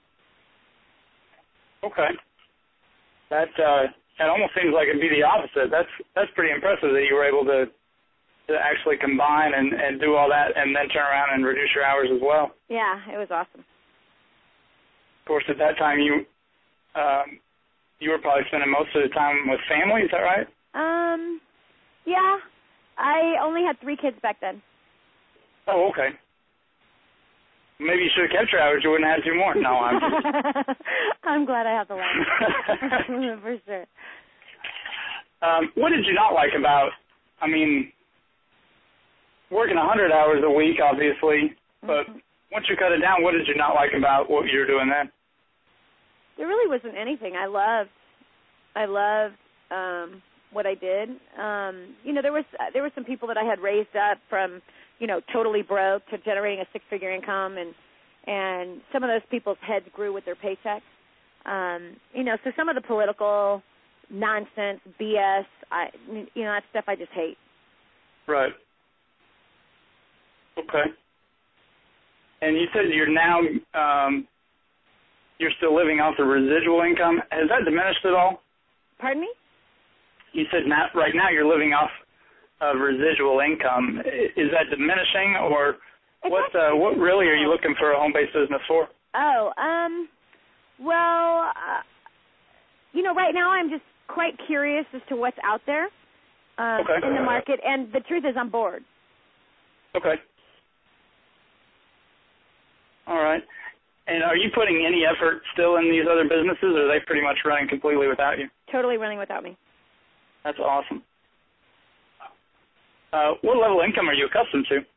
Okay. That almost seems like it'd be the opposite. That's pretty impressive that you were able to actually combine and do all that and then turn around and reduce your hours as well. Yeah, it was awesome. Of course, at that time you were probably spending most of the time with family. Is that right? Yeah. I only had 3 kids back then. Oh, okay. Maybe you should have kept your hours. You wouldn't have had 2 more. No, I'm just... I'm glad I have the line. For sure. What did you not like about, I mean, working 100 hours a week, obviously, but once you cut it down, what did you not like about what you were doing then? There really wasn't anything. I loved what I did. There were some people that I had raised up from, totally broke to generating a 6-figure income, and some of those people's heads grew with their paychecks. So some of the political nonsense, BS, that stuff I just hate. Right. Okay. And you said you're now, you're still living off the residual income. Has that diminished at all? Pardon me? You said right now you're living off of residual income. Is that diminishing, or what really are you looking for a home-based business for? Well, right now I'm just quite curious as to what's out there in the market, and the truth is I'm bored. Okay. All right. And are you putting any effort still in these other businesses, or are they pretty much running completely without you? Totally running without me. That's awesome. What level of income are you accustomed to?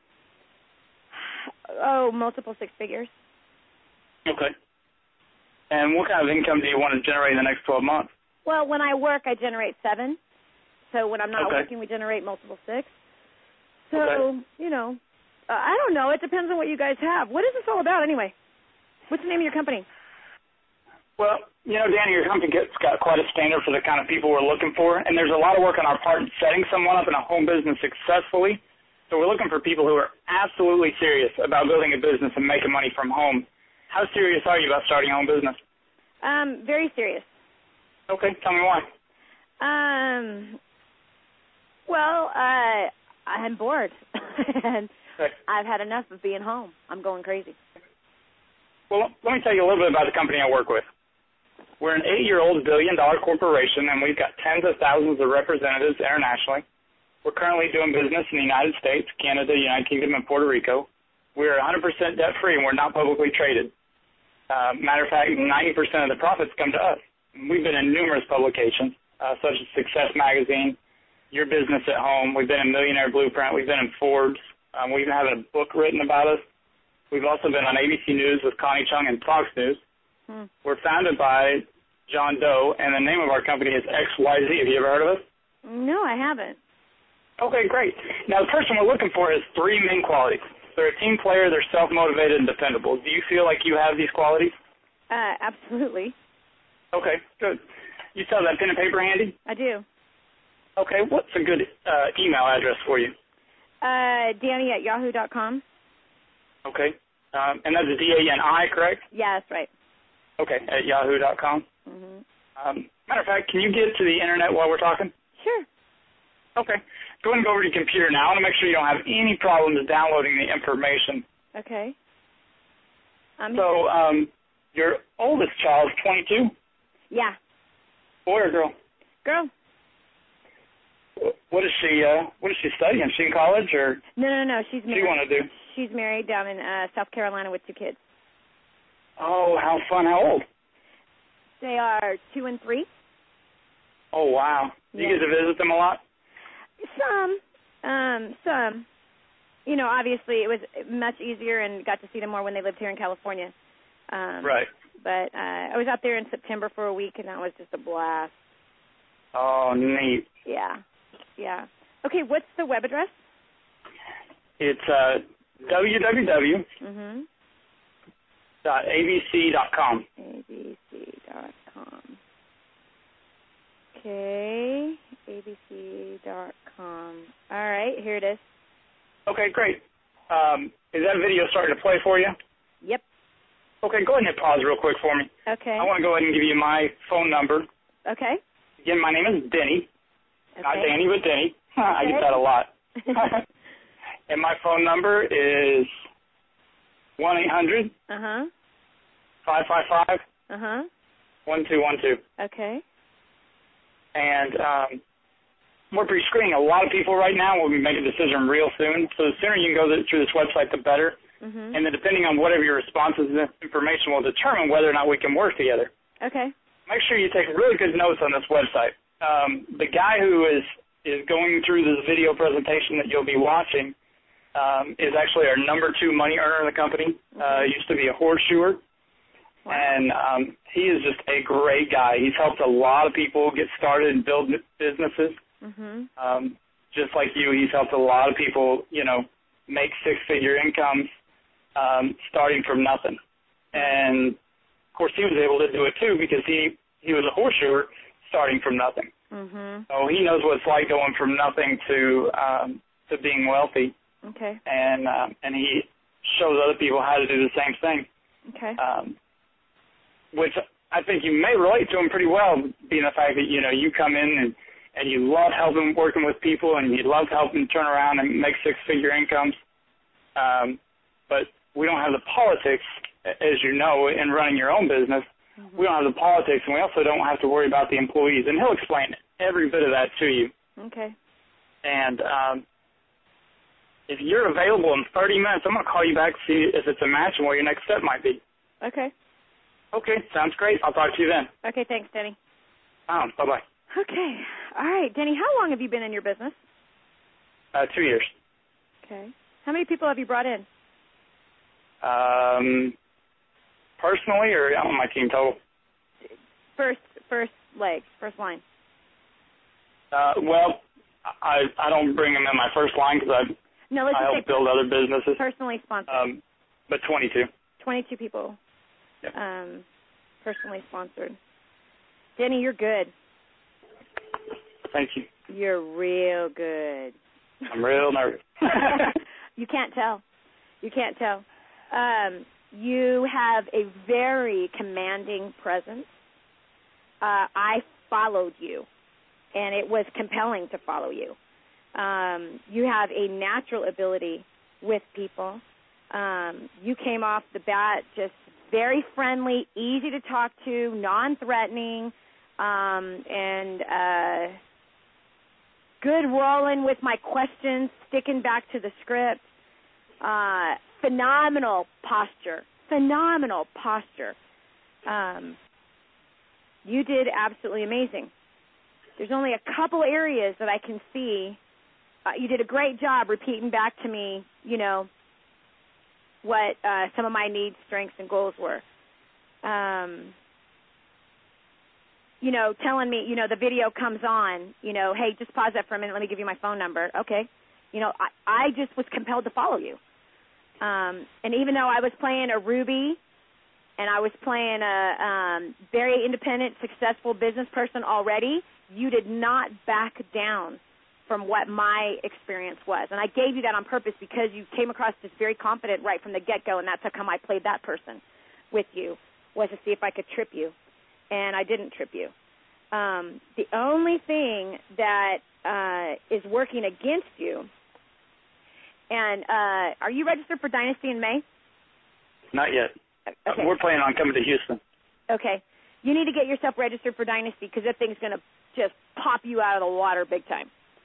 Oh, multiple 6 figures. Okay. And what kind of income do you want to generate in the next 12 months? Well, when I work, I generate 7. So when I'm not working, we generate multiple 6. So, I don't know. It depends on what you guys have. What is this all about anyway? What's the name of your company? Well, Danny, your company has got quite a standard for the kind of people we're looking for, and there's a lot of work on our part setting someone up in a home business successfully. So we're looking for people who are absolutely serious about building a business and making money from home. How serious are you about starting a home business? Very serious. Okay, tell me why. Well, I'm bored, and I've had enough of being home. I'm going crazy. Well, let me tell you a little bit about the company I work with. We're an 8-year-old billion-dollar corporation, and we've got tens of thousands of representatives internationally. We're currently doing business in the United States, Canada, United Kingdom, and Puerto Rico. We're 100% debt-free, and we're not publicly traded. Matter of fact, 90% of the profits come to us. We've been in numerous publications, such as Success Magazine, Your Business at Home. We've been in Millionaire Blueprint. We've been in Forbes. We even have a book written about us. We've also been on ABC News with Connie Chung and Fox News. We're founded by John Doe, and the name of our company is XYZ. Have you ever heard of us? No, I haven't. Okay, great. Now, the person we're looking for has 3 main qualities. They're a team player, they're self-motivated, and dependable. Do you feel like you have these qualities? Absolutely. Okay, good. You still have that pen and paper handy? I do. Okay, what's a good email address for you? Danny@yahoo.com. Okay. And that's DANI, correct? Yeah, that's right. Okay, at yahoo.com. Matter of fact, can you get to the Internet while we're talking? Sure. Okay. Go ahead and go over to your computer now. I want to make sure you don't have any problems downloading the information. Okay. Your oldest child is 22? Yeah. Boy or girl? Girl. What is she studying? Is she in college or? No. She's married. What do you want to do? She's married down in South Carolina with 2 kids. Oh, how fun. How old? They are 2 and 3. Oh, wow. Do you get to visit them a lot? Some. obviously it was much easier and got to see them more when they lived here in California. Right. But I was out there in September for a week, and that was just a blast. Oh, neat. Yeah. Okay, what's the web address? It's www.abc.com. abc.com. Okay, abc.com. All right, here it is. Okay, great. Is that video starting to play for you? Yep. Okay, go ahead and hit pause real quick for me. Okay. I want to go ahead and give you my phone number. Okay. Again, my name is Denny. Okay. Not Danny, but Denny. Okay. I get that a lot. And my phone number is 1-800 555 1212. Okay. And we're pre-screening a lot of people right now. We'll be making a decision real soon. So the sooner you can go through this website, the better. Mm-hmm. And then depending on whatever your responses and information will determine whether or not we can work together. Okay. Make sure you take really good notes on this website. The guy who is going through this video presentation that you'll be watching is actually our number 2 money earner in the company. Used to be a horseshoer. Wow. And he is just a great guy. He's helped a lot of people get started and build businesses. Mm-hmm. Just like you, he's helped a lot of people, make 6-figure incomes starting from nothing. And, of course, he was able to do it, too, because he was a horseshoer starting from nothing. Mm-hmm. So he knows what it's like going from nothing to being wealthy. Okay. And he shows other people how to do the same thing. Okay. Which I think you may relate to him pretty well, being the fact that, you come in and you love helping working with people and you love helping turn around and make 6-figure incomes. But we don't have the politics, as you know, in running your own business. Mm-hmm. We don't have the politics, and we also don't have to worry about the employees. And he'll explain every bit of that to you. Okay. And if you're available in 30 minutes, I'm going to call you back to see if it's a match and what your next step might be. Okay. Okay, sounds great. I'll talk to you then. Okay, thanks, Denny. Bye-bye. Okay. All right, Denny, how long have you been in your business? 2 years. Okay. How many people have you brought in? Personally or on my team total? First line. Well, I don't bring them in my first line because I help build other businesses. Personally sponsored. But 22. 22 people. Yep. Personally sponsored. Denny, you're good. Thank you. You're real good. I'm real nervous. You can't tell. You have a very commanding presence. I followed you, and it was compelling to follow you. You have a natural ability with people. You came off the bat just very friendly, easy to talk to, non-threatening, and good rolling with my questions, sticking back to the script. Phenomenal posture. You did absolutely amazing. There's only a couple areas that I can see. You did a great job repeating back to me, what some of my needs, strengths, and goals were. Telling me, the video comes on, hey, just pause that for a minute. Let me give you my phone number. Okay. I just was compelled to follow you. And even though I was playing a Ruby and I was playing a very independent, successful business person already, you did not back down from what my experience was. And I gave you that on purpose because you came across as very confident right from the get-go, and that's how come I played that person with you, was to see if I could trip you. And I didn't trip you. The only thing that is working against you, and are you registered for Dynasty in May? Not yet. Okay. We're planning on coming to Houston. Okay. You need to get yourself registered for Dynasty because that thing's going to just pop you out of the water big time.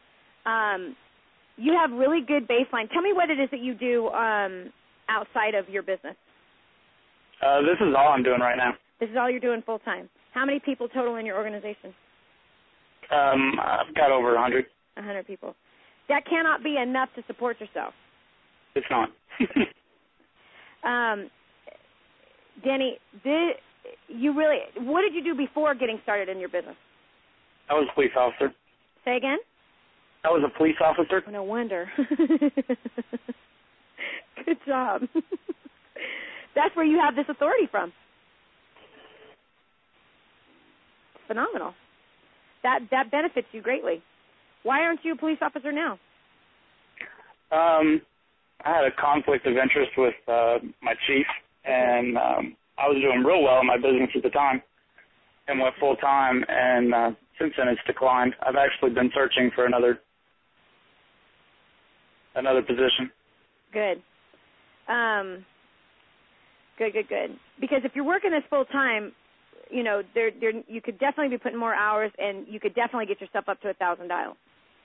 You have really good baseline. Tell me what it is that you do outside of your business. This is all I'm doing right now. This is all you're doing full time. How many people total in your organization? I've got over 100. 100 people. That cannot be enough to support yourself. It's not. Danny, what did you do before getting started in your business? I was a police officer. Say again? I was a police officer. Oh, no wonder. Good job. That's where you have this authority from. Phenomenal. That benefits you greatly. Why aren't you a police officer now? I had a conflict of interest with my chief, and I was doing real well in my business at the time and went full-time, and since then it's declined. I've actually been searching for another position. Good. Good. Because if you're working this full-time, you know, you could definitely be putting more hours, and you could definitely get yourself up to 1,000 dials.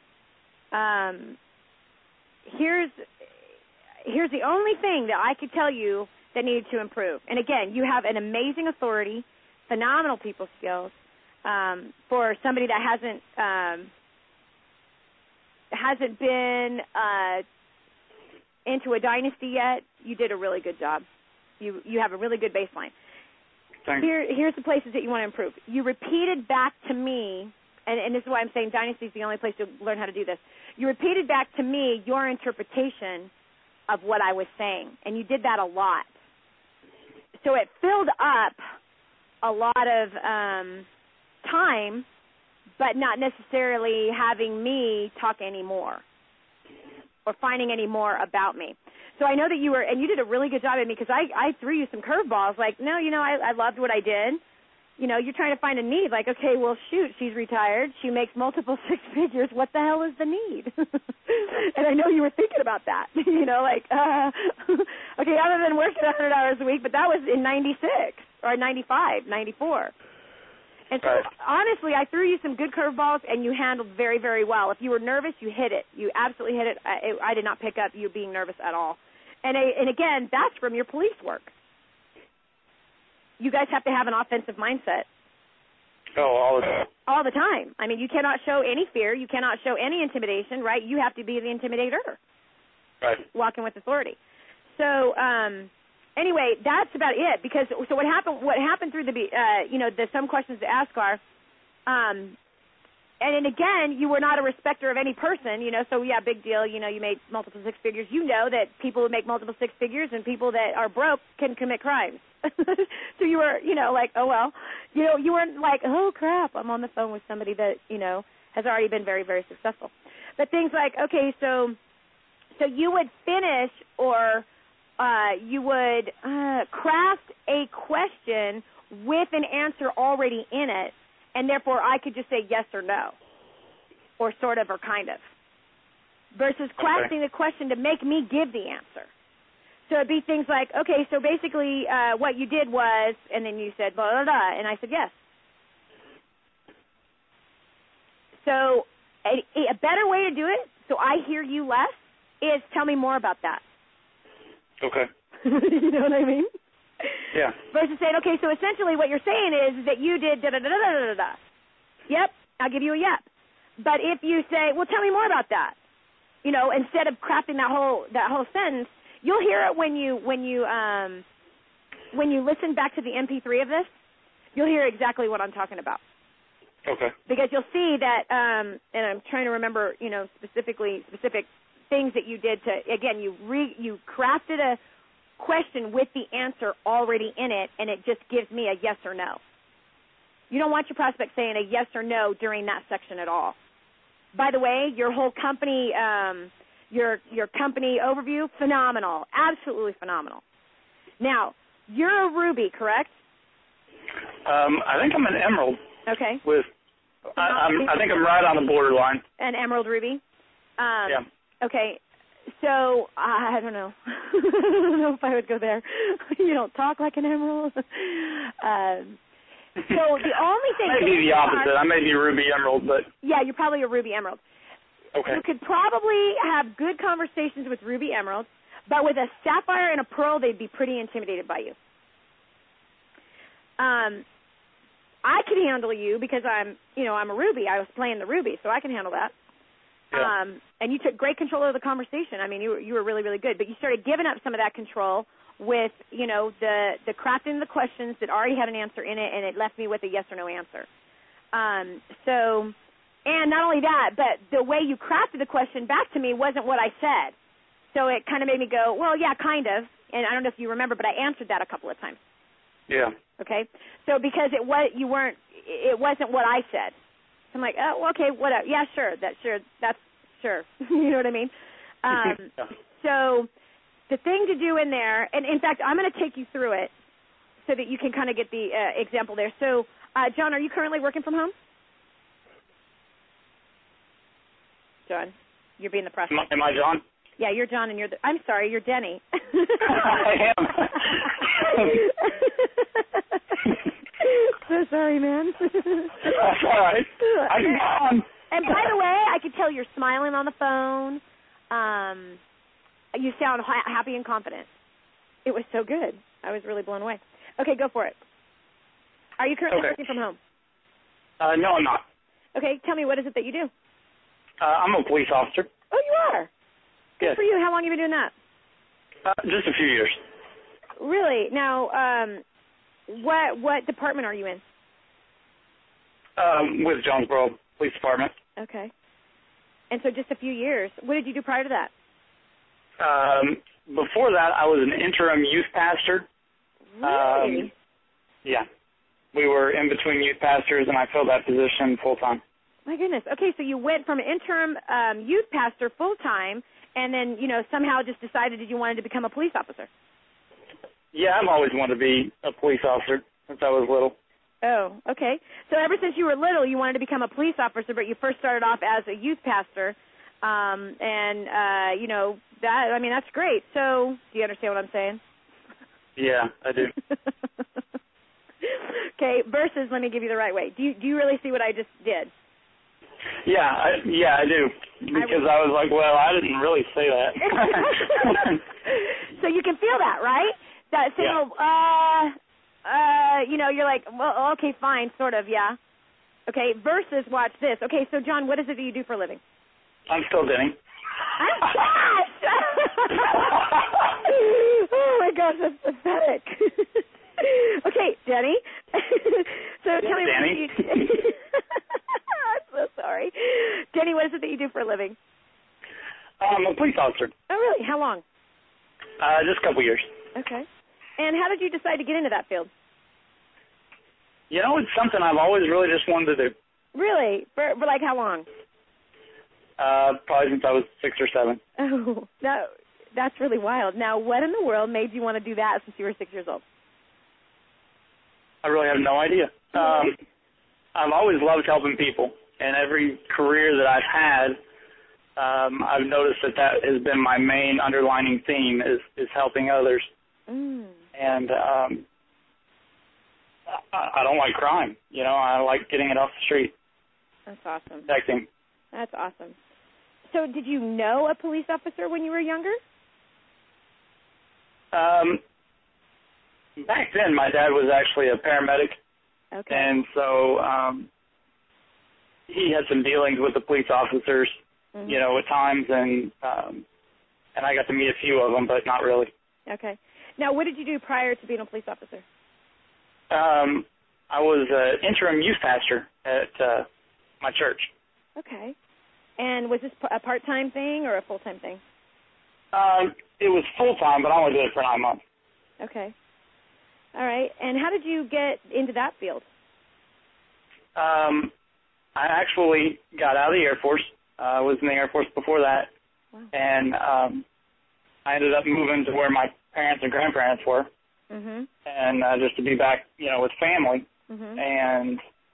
Here's the only thing that I could tell you that needed to improve. And again, you have an amazing authority, phenomenal people skills. For somebody that hasn't been into a dynasty yet, you did a really good job. You have a really good baseline. Thanks. Here's the places that you want to improve. You repeated back to me, and this is why I'm saying dynasty is the only place to learn how to do this. You repeated back to me your interpretation of what I was saying, and you did that a lot. So it filled up a lot of time, but not necessarily having me talk anymore or finding any more about me. So I know that you did a really good job at me, because I threw you some curveballs, like, no, you know, I loved what I did. You know, you're trying to find a need, like, okay, well, shoot, she's retired. She makes multiple six figures. What the hell is the need? And I know you were thinking about that, you know, like, okay, other than working 100 hours a week, but that was in 96 or 95, 94. And so, honestly, I threw you some good curveballs, and you handled very, very well. If you were nervous, you hit it. You absolutely hit it. I did not pick up you being nervous at all. And again, that's from your police work. You guys have to have an offensive mindset. Oh, all the time. All the time. I mean, you cannot show any fear. You cannot show any intimidation, right? You have to be the intimidator. Right. Walking with authority. So, anyway, that's about it. Because so what happened through the some questions to ask are, and again, you were not a respecter of any person, you know. So yeah, big deal. You know, you made multiple six figures. You know that people who make multiple six figures and people that are broke can commit crimes. So you were, you know, like, oh well, you know, you weren't like, oh crap, I'm on the phone with somebody that, you know, has already been very, very successful. But things like, okay, so you would finish or you would craft a question with an answer already in it, and therefore I could just say yes or no, or sort of or kind of, versus crafting the question to make me give the answer. So it'd be things like, okay, so basically what you did was, and then you said blah, blah, blah, and I said yes. So a better way to do it, so I hear you less, is tell me more about that. Okay. You know what I mean? Yeah. Versus saying, okay, so essentially what you're saying is that you did da-da-da-da-da-da-da. Yep, I'll give you a yep. But if you say, well, tell me more about that, you know, instead of crafting that whole sentence, you'll hear it when you listen back to the MP3 of this. You'll hear exactly what I'm talking about. Okay. Because you'll see that, and I'm trying to remember, you know, specific things that you did to, again, you crafted a question with the answer already in it, and it just gives me a yes or no. You don't want your prospect saying a yes or no during that section at all. By the way, your whole company, your company overview, phenomenal, absolutely phenomenal. Now, you're a Ruby, correct? I think I'm an Emerald. Okay. I think I'm right on the borderline. An Emerald Ruby? Yeah. Okay. So, I don't know. I don't know if I would go there. You don't talk like an Emerald. So, the only thing... Maybe the opposite. I may be Ruby Emerald, but... Yeah, you're probably a Ruby Emerald. Okay. You could probably have good conversations with Ruby Emeralds, but with a Sapphire and a Pearl, they'd be pretty intimidated by you. I can handle you because I'm a Ruby. I was playing the Ruby, so I can handle that. Yeah. And you took great control of the conversation. I mean, you were really, really good. But you started giving up some of that control with, you know, the crafting the questions that already had an answer in it, and it left me with a yes or no answer. So, and not only that, but the way you crafted the question back to me wasn't what I said. So it kind of made me go, well, yeah, kind of. And I don't know if you remember, but I answered that a couple of times. Yeah. Okay. So because it wasn't what I said. So I'm like, oh, well, okay, whatever. Yeah, sure. That's sure. You know what I mean? Yeah. So the thing to do in there, and in fact, I'm going to take you through it so that you can kind of get the example there. So, John, are you currently working from home? John, you're being the press. Am I John? Yeah, you're John, and I'm sorry, you're Denny. I am. So sorry, man. That's all right. I'm John. And by the way, I could tell you're smiling on the phone. You sound happy and confident. It was so good. I was really blown away. Okay, go for it. Are you currently working from home? No, I'm not. Okay, tell me, what is it that you do? I'm a police officer. Oh, you are? Good Yes. for you. How long have you been doing that? Just a few years. Really? Now, what department are you in? With Jonesboro Police Department. Okay. And so just a few years. What did you do prior to that? Before that, I was an interim youth pastor. Really? Yeah. We were in between youth pastors, and I filled that position full-time. My goodness. Okay, so you went from interim youth pastor full-time, and then, you know, somehow just decided that you wanted to become a police officer. Yeah, I've always wanted to be a police officer since I was little. Oh, okay. So ever since you were little, you wanted to become a police officer, but you first started off as a youth pastor, you know, that, I mean, that's great. So do you understand what I'm saying? Yeah, I do. Okay, versus, let me give you the right way. Do you really see what I just did? Yeah, I do. Because I was like, well, I didn't really say that. So you can feel that, right? That signal, you know, you're like, well, okay, fine, sort of, yeah. Okay, versus, watch this. Okay, so John, what is it that you do for a living? I'm still Denny. Oh my gosh, that's pathetic. Okay, Denny. So tell me Danny. what you do. I'm so sorry. Denny, what is it that you do for a living? I'm a police officer. Oh, really? How long? Just a couple years. Okay. And how did you decide to get into that field? You know, it's something I've always really just wanted to do. Really? For like how long? Probably since I was 6 or 7. Oh, that's really wild. Now, what in the world made you want to do that since you were 6 years old? I really have no idea. I've always loved helping people, and every career that I've had, I've noticed that has been my main underlining theme is helping others. Mm. And I don't like crime. You know, I like getting it off the street. That's awesome. Protecting. That's awesome. So did you know a police officer when you were younger? Back then, my dad was actually a paramedic. Okay. And so he had some dealings with the police officers, you know, at times, and I got to meet a few of them, but not really. Okay. Now, what did you do prior to being a police officer? I was an interim youth pastor at my church. Okay. And was this a part-time thing or a full-time thing? It was full-time, but I only did it for 9 months. Okay. All right. And how did you get into that field? I actually got out of the Air Force. I was in the Air Force before that. Wow. And I ended up moving to where my parents and grandparents were, and just to be back, you know, with family. And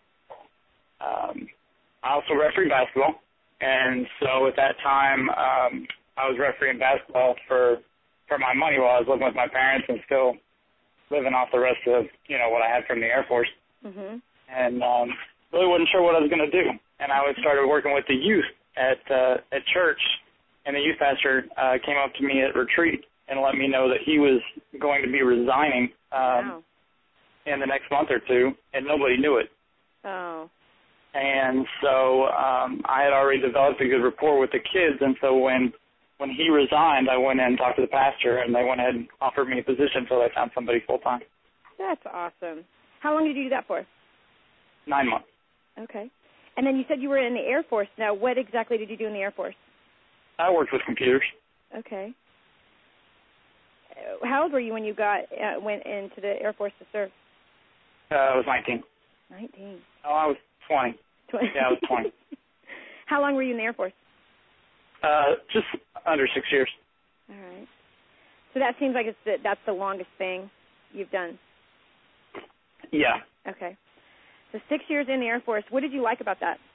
I also refereed basketball. And so at that time, I was refereeing basketball for my money while I was living with my parents and still living off the rest of, you know, what I had from the Air Force. And really wasn't sure what I was going to do. And I started working with the youth at church, and the youth pastor came up to me at retreat and let me know that he was going to be resigning in the next month or two, and nobody knew it. Oh. And so I had already developed a good rapport with the kids, and so when he resigned, I went in and talked to the pastor, and they went ahead and offered me a position until they found somebody full-time. That's awesome. How long did you do that for? 9 months. Okay. And then you said you were in the Air Force. Now, what exactly did you do in the Air Force? I worked with computers. Okay. How old were you when you went into the Air Force to serve? I was 19. 19. Oh, I was 20. 20. Yeah, I was 20. How long were you in the Air Force? Just under 6 years. All right. So that seems like that's the longest thing you've done. Yeah. Okay. So 6 years in the Air Force. What did you like about that?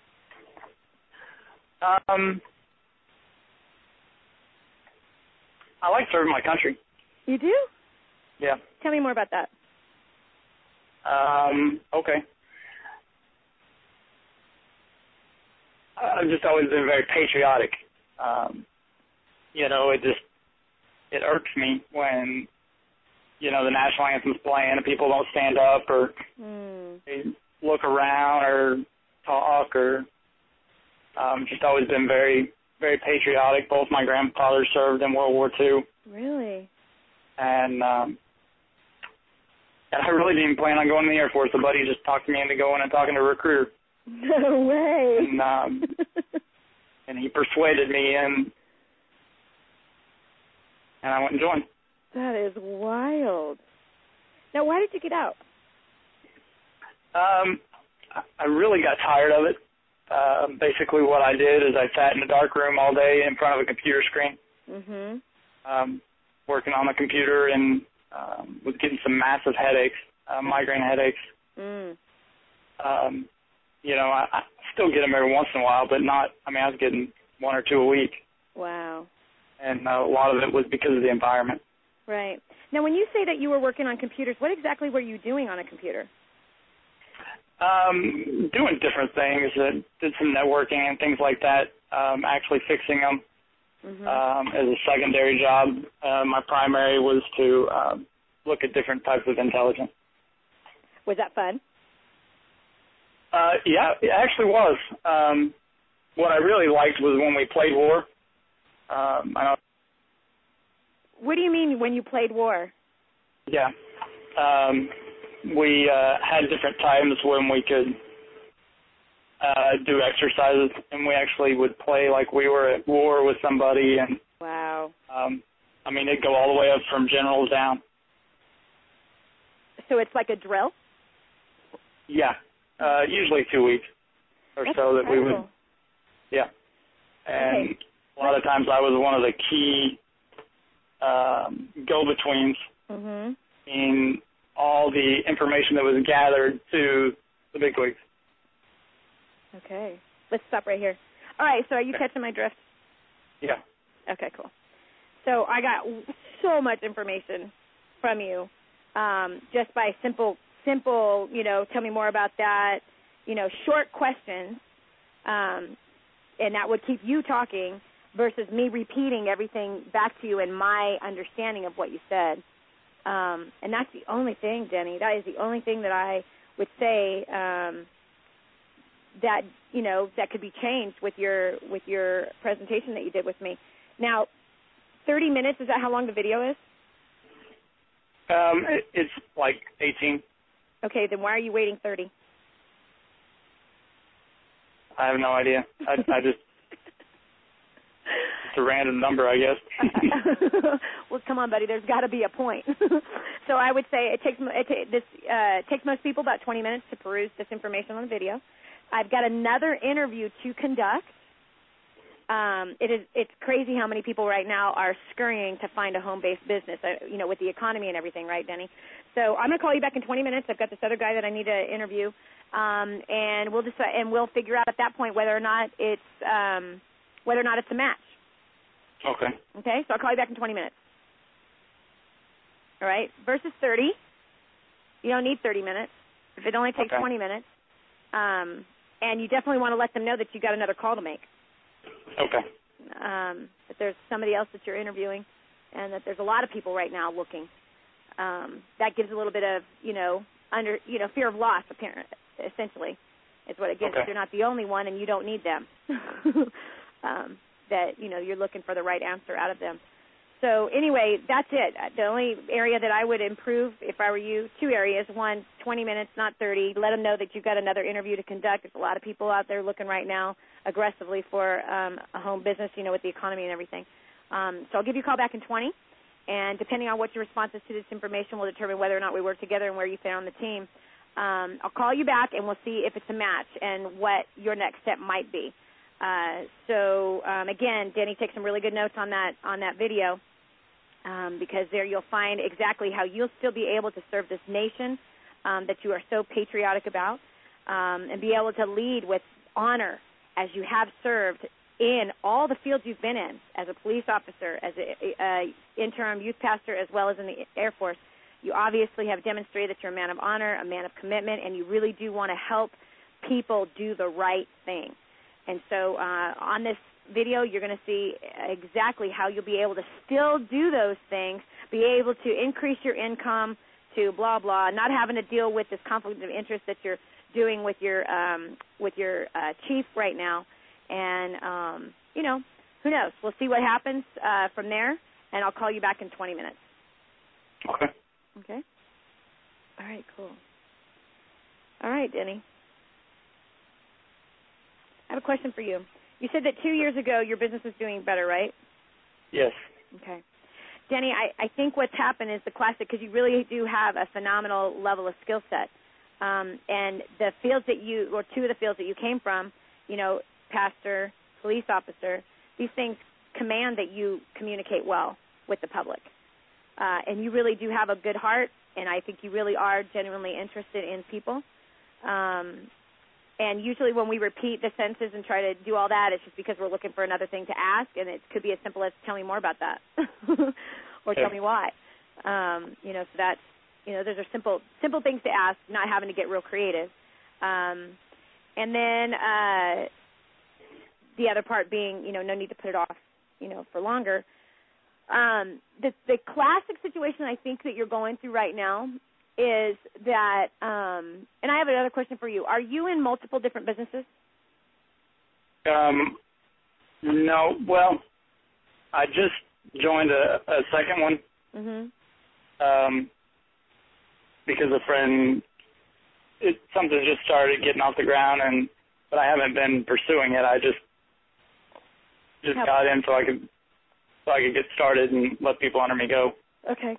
I like serving my country. You do? Yeah. Tell me more about that. Okay. I've just always been very patriotic. It irks me when, the national anthem's playing and people don't stand up or they look around or talk or just always been very, very patriotic. Both my grandfathers served in World War II. Really? And I really didn't plan on going to the Air Force. A buddy just talked me into going and talking to a recruiter. No way. And he persuaded me, and I went and joined. That is wild. Now, why did you get out? I really got tired of it. Basically what I did is I sat in a dark room all day in front of a computer screen, working on the computer, and was getting some massive headaches, migraine headaches. I still get them every once in a while, but not, I was getting 1 or 2 a week. Wow. And a lot of it was because of the environment. Right. Now, when you say that you were working on computers, what exactly were you doing on a computer? Doing different things. Did some networking and things like that, actually fixing them as a secondary job. My primary was to look at different types of intelligence. Was that fun? Yeah, it actually was. What I really liked was when we played war. What do you mean when you played war? Yeah. We had different times when we could do exercises, and we actually would play like we were at war with somebody. And wow. It'd go all the way up from generals down. So it's like a drill? Yeah. Usually 2 weeks or That's so incredible. that we would. Yeah. And a lot of times I was one of the key go-betweens in all the information that was gathered to the bigwigs. Okay. Let's stop right here. All right, so are you catching my drift? Yeah. Okay, cool. So I got so much information from you just by simple, tell me more about that, short questions, and that would keep you talking versus me repeating everything back to you in my understanding of what you said. And that's the only thing, Denny. That is the only thing that I would say that could be changed with your presentation that you did with me. Now, 30 minutes, is that how long the video is? It's like 18. Okay, then why are you waiting 30? I have no idea. I just, it's a random number, I guess. Well, come on, buddy. There's got to be a point. So I would say it takes most people about 20 minutes to peruse this information on the video. I've got another interview to conduct. It's crazy how many people right now are scurrying to find a home-based business, with the economy and everything, right, Denny? So I'm going to call you back in 20 minutes. I've got this other guy that I need to interview, and we'll decide, and we'll figure out at that point whether or not it's a match. Okay. Okay, so I'll call you back in 20 minutes. All right, versus 30. You don't need 30 minutes. If it only takes 20 minutes. And you definitely want to let them know that you got another call to make. Okay. That there's somebody else that you're interviewing, and that there's a lot of people right now looking. That gives a little bit of, fear of loss, essentially. It's what, again, Okay. you're not the only one and you don't need them. That, you're looking for the right answer out of them. So anyway, that's it. The only area that I would improve if I were you, 2 areas. One, 20 minutes, not 30. Let them know that you've got another interview to conduct. There's a lot of people out there looking right now aggressively for a home business, with the economy and everything. So I'll give you a call back in 20, and depending on what your response is to this information will determine whether or not we work together and where you fit on the team. I'll call you back, and we'll see if it's a match and what your next step might be. Again, Denny, take some really good notes on that video, because there you'll find exactly how you'll still be able to serve this nation that you are so patriotic about, and be able to lead with honor as you have served in all the fields you've been in, as a police officer, as an interim youth pastor, as well as in the Air Force. You obviously have demonstrated that you're a man of honor, a man of commitment, and you really do want to help people do the right thing. And so on this video, you're going to see exactly how you'll be able to still do those things, be able to increase your income to blah, blah, not having to deal with this conflict of interest that you're doing with your chief right now. And, who knows? We'll see what happens from there, and I'll call you back in 20 minutes. Okay. Okay? All right, cool. All right, Denny. I have a question for you. You said that 2 years ago your business was doing better, right? Yes. Okay. Denny, I think what's happened is the classic, because you really do have a phenomenal level of skill set. And the fields that or 2 of the fields that you came from, pastor, police officer, these things command that you communicate well with the public. And you really do have a good heart, and I think you really are genuinely interested in people. And usually when we repeat the sentences and try to do all that, it's just because we're looking for another thing to ask, and it could be as simple as tell me more about that or tell me why. So that's, those are simple things to ask, not having to get real creative. And then the other part being, no need to put it off, for longer. The classic situation I think that you're going through right now is that, and I have another question for you. Are you in multiple different businesses? No. Well, I just joined a second one. Mm-hmm. Because a friend, something just started getting off the ground, but I haven't been pursuing it. I just got in so I could get started and let people under me go. Okay.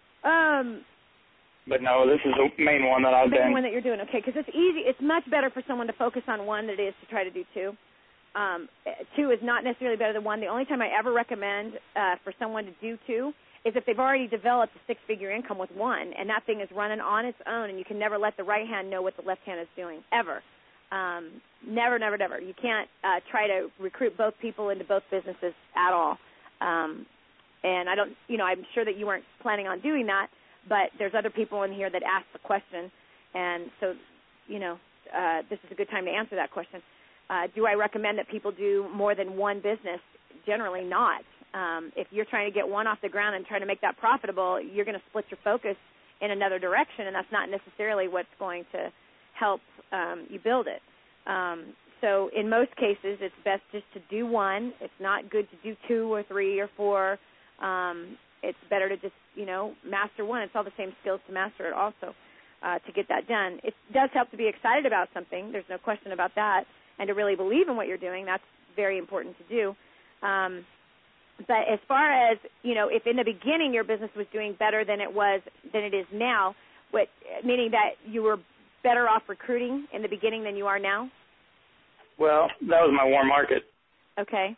But no, this is the main one that I've been. The main one that you're doing, okay, because it's easy. It's much better for someone to focus on one than it is to try to do 2. 2 is not necessarily better than 1. The only time I ever recommend for someone to do 2 is if they've already developed a 6-figure income with 1, and that thing is running on its own, and you can never let the right hand know what the left hand is doing, ever. Never, never, never. You can't try to recruit both people into both businesses at all. And I don't, I'm sure that you weren't planning on doing that, but there's other people in here that asked the question, and so, this is a good time to answer that question. Do I recommend that people do more than one business? Generally not. If you're trying to get one off the ground and trying to make that profitable, you're going to split your focus in another direction, and that's not necessarily what's going to help you build it. So in most cases, it's best just to do 1. It's not good to do 2 or 3 or 4. It's better to just, master 1. It's all the same skills to master it also to get that done. It does help to be excited about something. There's no question about that. And to really believe in what you're doing, that's very important to do. But as far as, if in the beginning your business was doing better than it is now, meaning that you were better off recruiting in the beginning than you are now? Well, that was my warm market. Okay.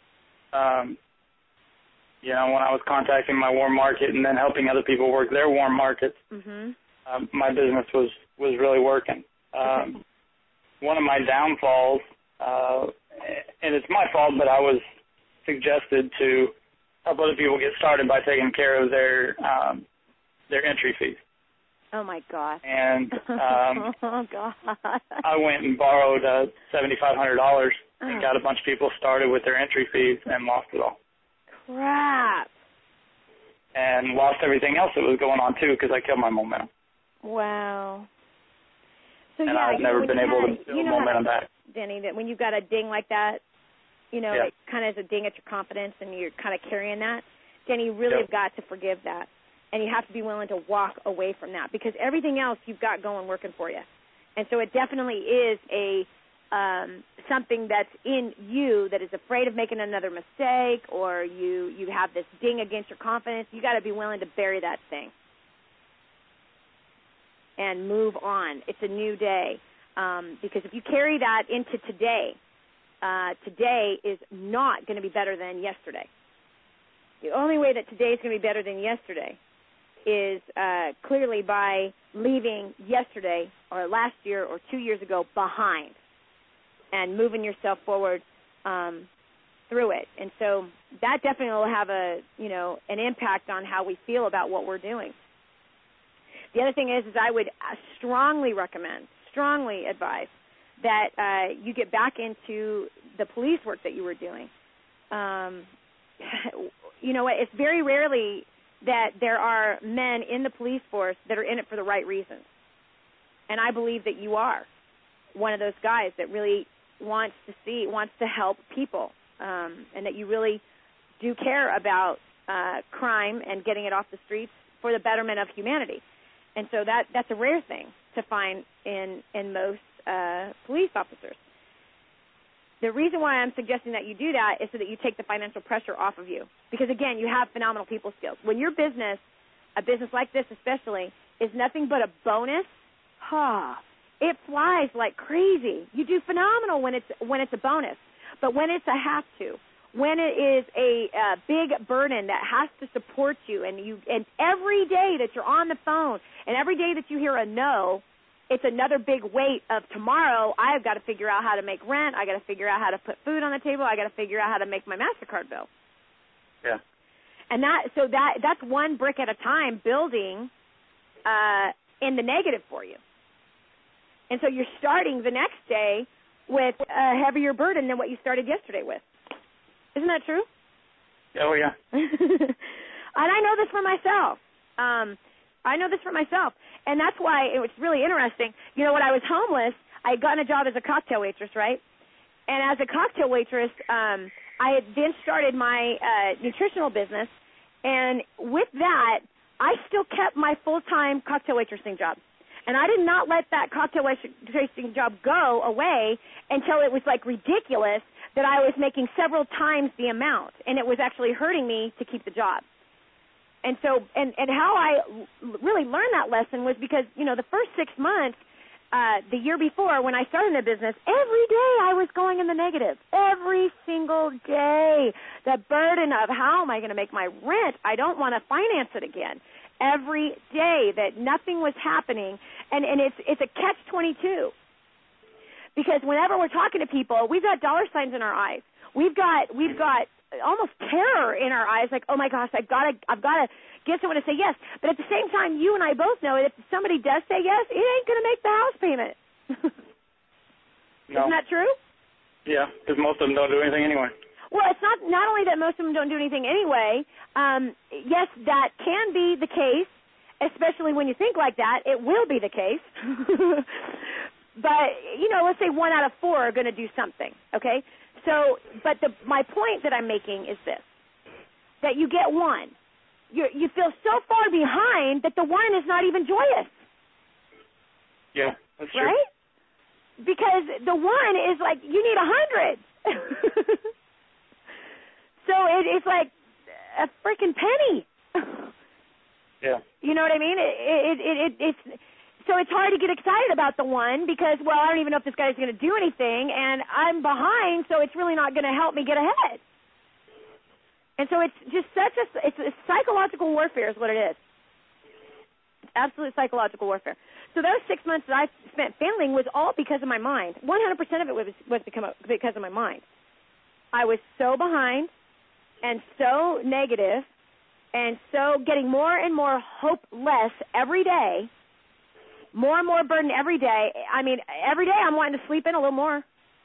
When I was contacting my warm market and then helping other people work their warm markets, my business was really working. One of my downfalls, and it's my fault, but I was suggested to help other people get started by taking care of their entry fees. Oh, my gosh. And oh, God. I went and borrowed $7,500 and got a bunch of people started with their entry fees and lost it all. Crap. And lost everything else that was going on, too, because I killed my momentum. Wow. So and yeah, I've never been able to build momentum back. Denny, that when you've got a ding like that, Yeah. it kind of is a ding at your confidence, and you're kind of carrying that. Denny, you really have got to forgive that, and you have to be willing to walk away from that, because everything else you've got going working for you. And so it definitely is a something that's in you that is afraid of making another mistake, or you have this ding against your confidence. You got to be willing to bury that thing and move on. It's a new day, because if you carry that into today, today is not going to be better than yesterday. The only way that today is going to be better than yesterday is clearly by leaving yesterday or last year or 2 years ago behind and moving yourself forward through it. And so that definitely will have an impact on how we feel about what we're doing. The other thing is I would strongly recommend, strongly advise that you get back into the police work that you were doing. It's very rarely that there are men in the police force that are in it for the right reasons. And I believe that you are one of those guys that really wants to help people, and that you really do care about crime and getting it off the streets for the betterment of humanity. And so that's a rare thing to find in most police officers. The reason why I'm suggesting that you do that is so that you take the financial pressure off of you. Because, again, you have phenomenal people skills. When your business, a business like this especially, is nothing but a bonus, it flies like crazy. You do phenomenal when it's a bonus. But when it's a have to, when it is a big burden that has to support you, and every day that you're on the phone and every day that you hear a no, it's another big weight of tomorrow. I've got to figure out how to make rent. I got to figure out how to put food on the table. I got to figure out how to make my MasterCard bill. Yeah. And that's one brick at a time building in the negative for you. And so you're starting the next day with a heavier burden than what you started yesterday with. Isn't that true? Oh, yeah. And I know this for myself. And that's why it was really interesting. When I was homeless, I had gotten a job as a cocktail waitress, right? And as a cocktail waitress, I had then started my nutritional business. And with that, I still kept my full-time cocktail waitressing job. And I did not let that cocktail waitressing job go away until it was, ridiculous that I was making several times the amount. And it was actually hurting me to keep the job. And so, and how I really learned that lesson was because, the first 6 months, the year before when I started the business, every day I was going in the negative. Every single day. The burden of how am I going to make my rent? I don't want to finance it again. Every day that nothing was happening. And it's a catch-22. Because whenever we're talking to people, we've got dollar signs in our eyes. We've got almost terror in our eyes, like, oh my gosh, I've got to get someone to say yes. But at the same time, you and I both know that if somebody does say yes, it ain't going to make the house payment. No. Isn't that true? Yeah, because most of them don't do anything anyway. Well, it's not only that most of them don't do anything anyway. Yes, that can be the case, especially when you think like that. It will be the case. But, let's say 1 out of 4 are going to do something, okay? So, but my point that I'm making is this, that you get one. You feel so far behind that the one is not even joyous. Yeah, that's true. Right? Because the one is like, you need 100. So it's like a freaking penny. Yeah. You know what I mean? It's so it's hard to get excited about the one because, well, I don't even know if this guy's going to do anything, and I'm behind, so it's really not going to help me get ahead. And so it's just it's psychological warfare is what it is. It's absolute psychological warfare. So those 6 months that I spent failing was all because of my mind. 100% of it was because of my mind. I was so behind and so negative and so getting more and more hopeless every day. More and more burden every day. I mean, every day I'm wanting to sleep in a little more.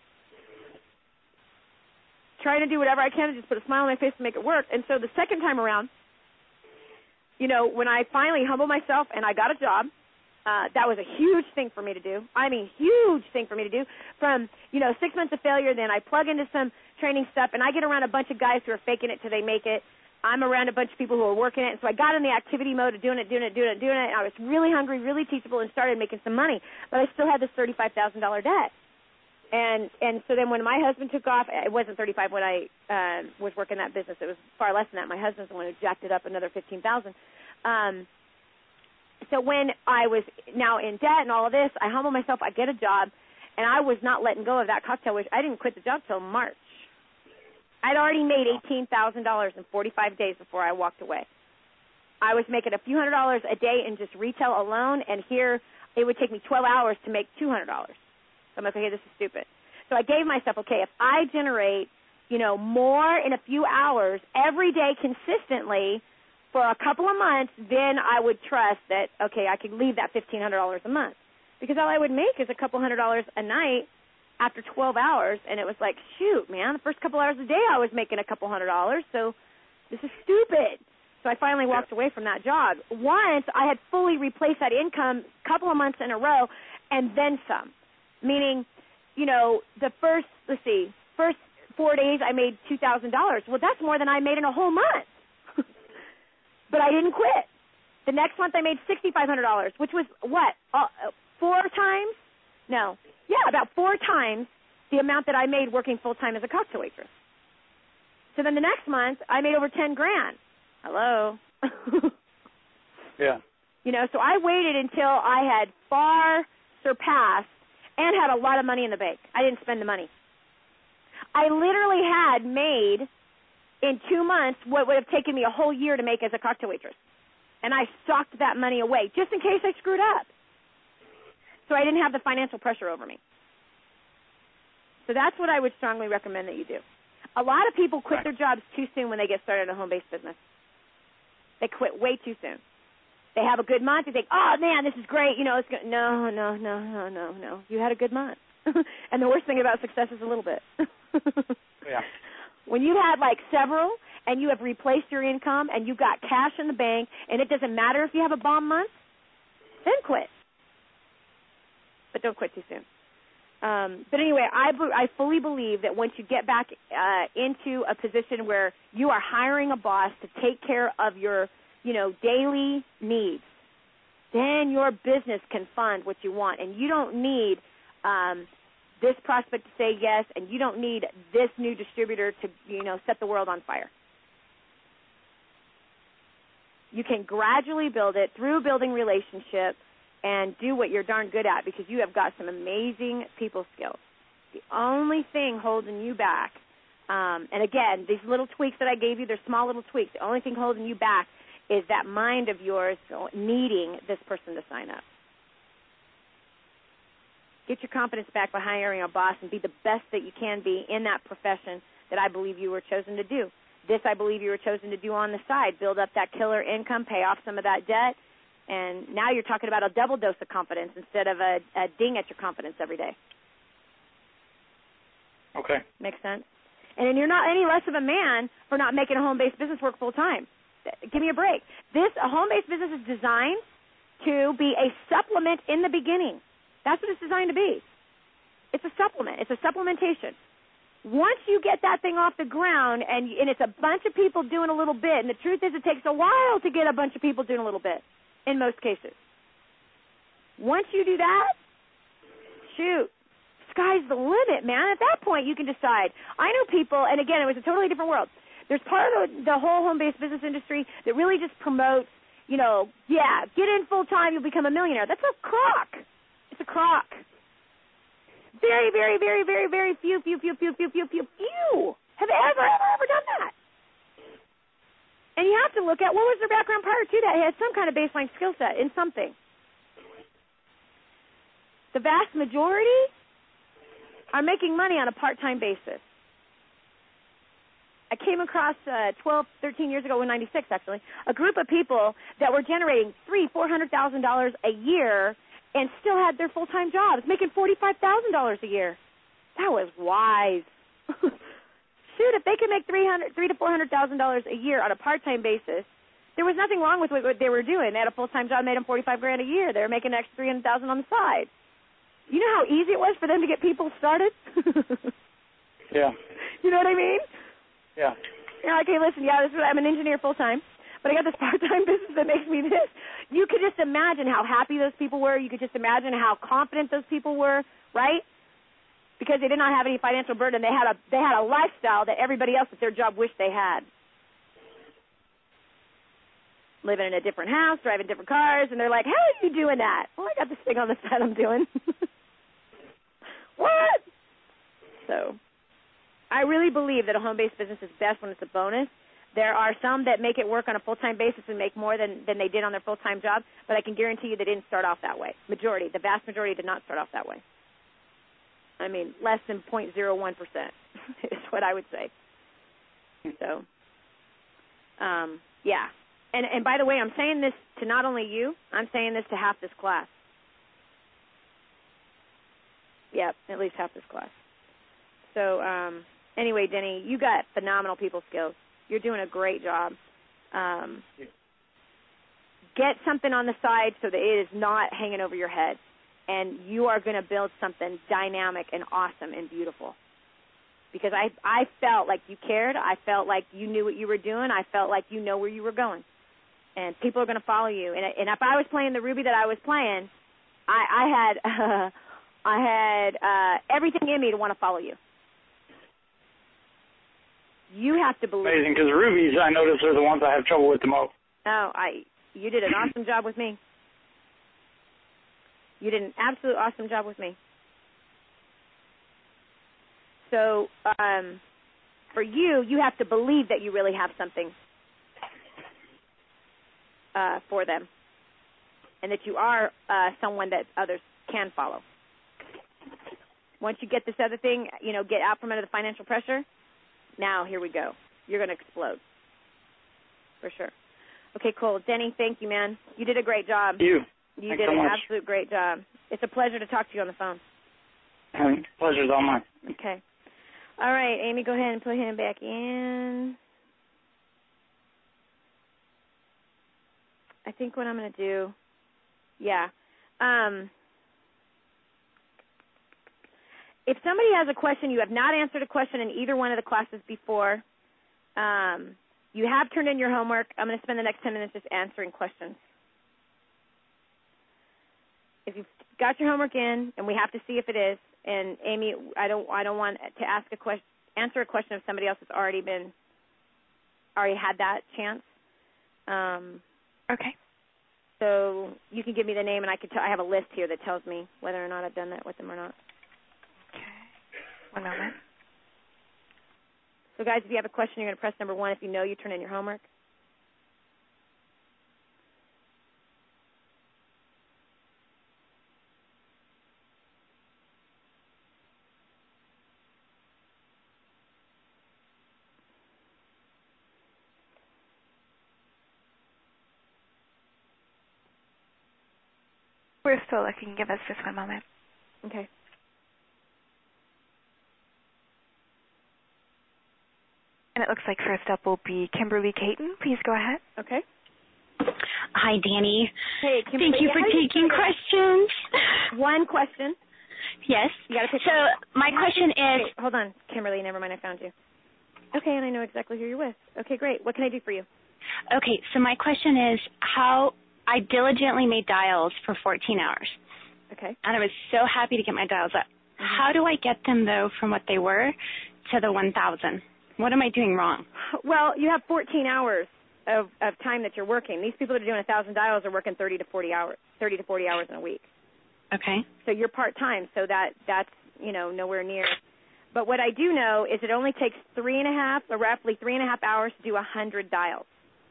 Trying to do whatever I can to just put a smile on my face to make it work. And so the second time around, when I finally humbled myself and I got a job, That was a huge thing for me to do. I mean, huge thing for me to do. From, 6 months of failure, then I plug into some training stuff, and I get around a bunch of guys who are faking it till they make it. I'm around a bunch of people who are working it, and so I got in the activity mode of doing it. And I was really hungry, really teachable, and started making some money. But I still had this $35,000 debt. And so then when my husband took off, it wasn't 35 when I was working that business. It was far less than that. My husband's the one who jacked it up another $15,000. So when I was now in debt and all of this, I humble myself, I get a job, and I was not letting go of that cocktail wish. I didn't quit the job till March. I'd already made $18,000 in 45 days before I walked away. I was making a few $100s a day in just retail alone, and here it would take me 12 hours to make $200. So I'm like, okay, this is stupid. So I gave myself, okay, if I generate, more in a few hours every day consistently for a couple of months, then I would trust that, okay, I could leave that $1,500 a month. Because all I would make is a couple $100 a night after 12 hours, and it was like, shoot, man, the first couple hours a day I was making a couple $100, so this is stupid. So I finally walked away from that job. Once I had fully replaced that income a couple of months in a row, and then some. Meaning, the first 4 days I made $2,000. Well, that's more than I made in a whole month. But I didn't quit. The next month I made $6,500, which was what? 4 times? No. Yeah, about 4 times the amount that I made working full-time as a cocktail waitress. So then the next month I made over $10,000. Hello. Yeah. So I waited until I had far surpassed and had a lot of money in the bank. I didn't spend the money. I literally had made in 2 months what would have taken me a whole year to make as a cocktail waitress. And I stocked that money away just in case I screwed up. So I didn't have the financial pressure over me. So that's what I would strongly recommend that you do. A lot of people quit their jobs too soon when they get started in a home-based business. They quit way too soon. They have a good month. They think, oh, man, this is great. It's good. No. You had a good month. And the worst thing about success is a little bit. Yeah. When you had several and you have replaced your income and you got cash in the bank and it doesn't matter if you have a bomb month, then quit. But don't quit too soon. But anyway, I fully believe that once you get back into a position where you are hiring a boss to take care of your, daily needs, then your business can fund what you want. And you don't need this prospect to say yes, and you don't need this new distributor to, set the world on fire. You can gradually build it through building relationships and do what you're darn good at because you have got some amazing people skills. The only thing holding you back, and again, these little tweaks that I gave you, they're small little tweaks. The only thing holding you back is that mind of yours needing this person to sign up. Get your confidence back by hiring a boss and be the best that you can be in that profession that I believe you were chosen to do. This I believe you were chosen to do on the side, build up that killer income, pay off some of that debt, and now you're talking about a double dose of confidence instead of a ding at your confidence every day. Okay. Makes sense? And then you're not any less of a man for not making a home-based business work full-time. Give me a break. A home-based business is designed to be a supplement in the beginning. That's what it's designed to be. It's a supplement. It's a supplementation. Once you get that thing off the ground and it's a bunch of people doing a little bit, and the truth is it takes a while to get a bunch of people doing a little bit in most cases. Once you do that, shoot, sky's the limit, man. At that point, you can decide. I know people, and again, it was a totally different world. There's part of the whole home-based business industry that really just promotes, get in full-time, you'll become a millionaire. That's a crock. It's a crock. Very, very, very, very, very few have ever done that. And you have to look at what was their background prior to that. They had some kind of baseline skill set in something. The vast majority are making money on a part-time basis. I came across 12, 13 years ago, in 96 actually, a group of people that were generating $300,000-$400,000 a year and still had their full-time jobs, making $45,000 a year. That was wise. Shoot, if they can make $300,000 to $400,000 a year on a part-time basis, There was nothing wrong with what they were doing. They had a full-time job, made them $45,000 a year. They were making an extra $300,000 on the side. You know how easy it was for them to get people started? Yeah. You know what I mean? Yeah. You're like, hey, listen, yeah, I'm an engineer full-time, but I got this part-time business that makes me this. You could just imagine how happy those people were. You could just imagine how confident those people were, right? Because they did not have any financial burden. They had a lifestyle that everybody else at their job wished they had. Living in a different house, driving different cars, and they're like, how are you doing that? Well, I got this thing on the side I'm doing. What? So I really believe that a home-based business is best when it's a bonus. There are some that make it work on a full-time basis and make more than they did on their full-time job, but I can guarantee you they didn't start off that way. The vast majority did not start off that way. I mean, less than 0.01% is what I would say. So, yeah. And by the way, I'm saying this to not only you, I'm saying this to half this class. Yep, at least half this class. So, anyway, Denny, you got phenomenal people skills. You're doing a great job. Get something on the side so that it is not hanging over your head, and you are going to build something dynamic and awesome and beautiful. Because I felt like you cared. I felt like you knew what you were doing. I felt like you know where you were going. And people are going to follow you. And if I was playing the Ruby that I was playing, I had everything in me to want to follow you. You have to believe. Amazing, because Rubies, I notice, are the ones I have trouble with the most. Oh, you did an awesome job with me. You did an absolute awesome job with me. So for you have to believe that you really have something for them, and that you are someone that others can follow. Once you get this other thing, get out from under the financial pressure, now here we go. You're going to explode. For sure. Okay, cool. Denny, thank you, man. You did a great job. You did an absolute great job. It's a pleasure to talk to you on the phone. Pleasure's all mine. Okay. All right, Amy, go ahead and put him back in. I think what I'm going to do, if somebody has a question, you have not answered a question in either one of the classes before, you have turned in your homework. I'm going to spend the next 10 minutes just answering questions. If you've got your homework in, and we have to see if it is, and Amy, I don't want to answer a question of somebody else that's already had that chance. Okay. So you can give me the name, and I have a list here that tells me whether or not I've done that with them or not. Okay. One moment. So, guys, if you have a question, you're going to press number 1. If you know, you turn in your homework. We're still looking. Give us just one moment. Okay. And it looks like first up will be Kimberly Caton. Please go ahead. Okay. Hi, Danny. Hey, Kimberly. Thank you for taking questions. One question. Yes. You got to pick. So my question is. Wait, hold on, Kimberly. Never mind. I found you. Okay, and I know exactly who you're with. Okay, great. What can I do for you? Okay, so my question is how I diligently made dials for 14 hours. Okay. And I was so happy to get my dials up. Mm-hmm. How do I get them, though, from what they were to the 1,000? What am I doing wrong? Well, you have 14 hours of time that you're working. These people that are doing 1,000 dials are working 30 to 40 hours in a week. Okay. So you're part-time, so that's nowhere near. But what I do know is it only takes roughly 3.5 hours to do 100 dials.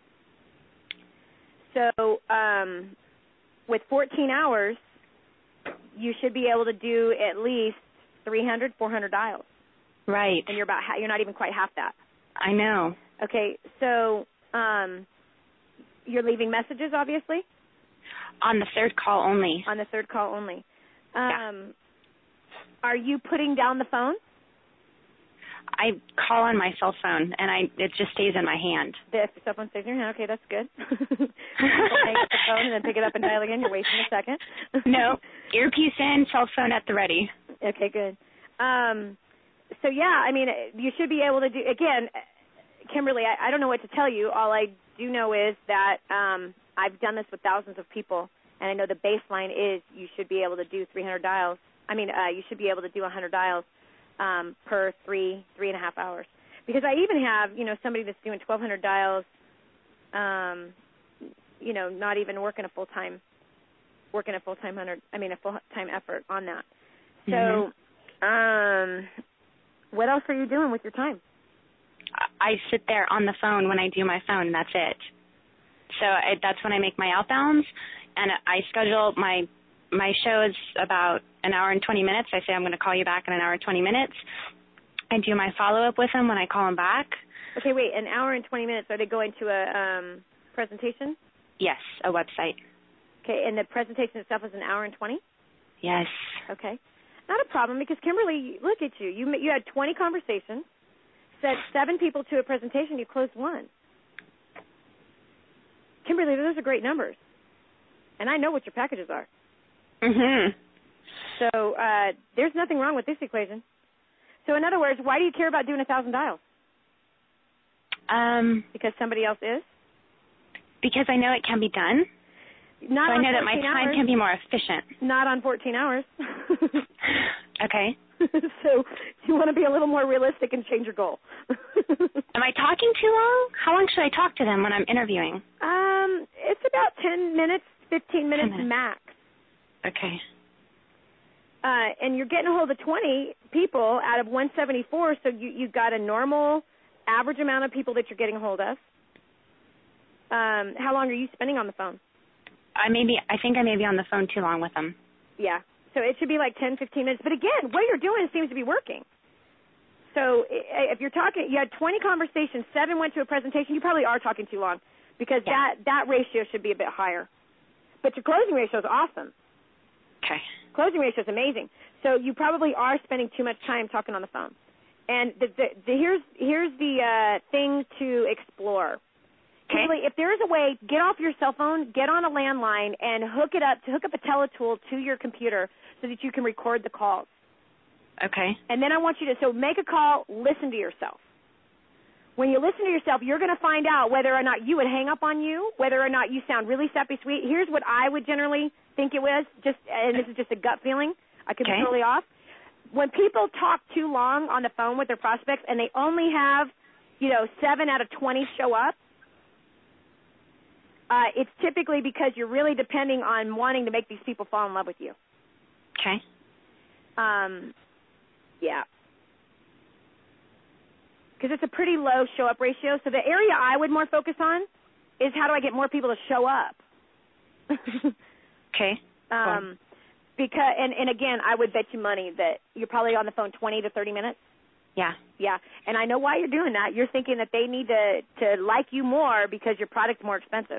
So with 14 hours, you should be able to do at least 300, 400 dials. Right. And you're not even quite half that. I know. Okay, so you're leaving messages, obviously? On the third call only. On the third call only. Yeah. Are you putting down the phone? I call on my cell phone, and it just stays in my hand. The cell phone stays in your hand. Okay, that's good. Hang up the phone and then pick it up and dial again. You're wasting a second. No, earpiece in, cell phone at the ready. Okay, good. So, yeah, I mean, you should be able to do, again, Kimberly, I don't know what to tell you. All I do know is that I've done this with thousands of people, and I know the baseline is you should be able to do 300 dials. I mean, you should be able to do 100 dials per 3.5 hours. Because I even have, somebody that's doing 1,200 dials, not even working a full-time effort on that. So, what else are you doing with your time? I sit there on the phone when I do my phone, and that's it. So that's when I make my outbounds, and I schedule my show is about an hour and 20 minutes. I say I'm going to call you back in an hour and 20 minutes. I do my follow-up with them when I call them back. Okay, wait, an hour and 20 minutes. Are they going to a presentation? Yes, a website. Okay, and the presentation itself is an hour and 20? Yes. Okay. Not a problem, because Kimberly, look at you. You had 20 conversations, sent 7 people to a presentation, you closed 1. Kimberly, those are great numbers. And I know what your packages are. So there's nothing wrong with this equation. So in other words, why do you care about doing 1,000 dials? Because somebody else is? Because I know it can be done. Not so on I know that my time hours. Can be more efficient. Not on 14 hours. Okay. So you want to be a little more realistic and change your goal. Am I talking too long? How long should I talk to them when I'm interviewing? It's about 10 minutes, 15 minutes max. Okay. And you're getting a hold of 20 people out of 174, so you've got a normal average amount of people that you're getting a hold of. How long are you spending on the phone? I think I may be on the phone too long with them. Yeah. So it should be like 10, 15 minutes. But again, what you're doing seems to be working. So if you're talking, you had 20 conversations, 7 went to a presentation, you probably are talking too long, because that ratio should be a bit higher. But your closing ratio is awesome. Okay. Closing ratio is amazing. So you probably are spending too much time talking on the phone. And here's the thing to explore. Kimberly, if there is a way, get off your cell phone, get on a landline, and hook up a teletool to your computer so that you can record the calls. Okay. And then I want you to make a call, listen to yourself. When you listen to yourself, you're going to find out whether or not you would hang up on you, whether or not you sound really sappy sweet. Here's what I would generally think it was, and this is just a gut feeling. I could be totally off. When people talk too long on the phone with their prospects and they only have, 7 out of 20 show up, it's typically because you're really depending on wanting to make these people fall in love with you. Okay. Yeah. Because it's a pretty low show-up ratio. So the area I would more focus on is how do I get more people to show up? Okay. Because and again, I would bet you money that you're probably on the phone 20 to 30 minutes. Yeah. Yeah. And I know why you're doing that. You're thinking that they need to like you more because your product's more expensive.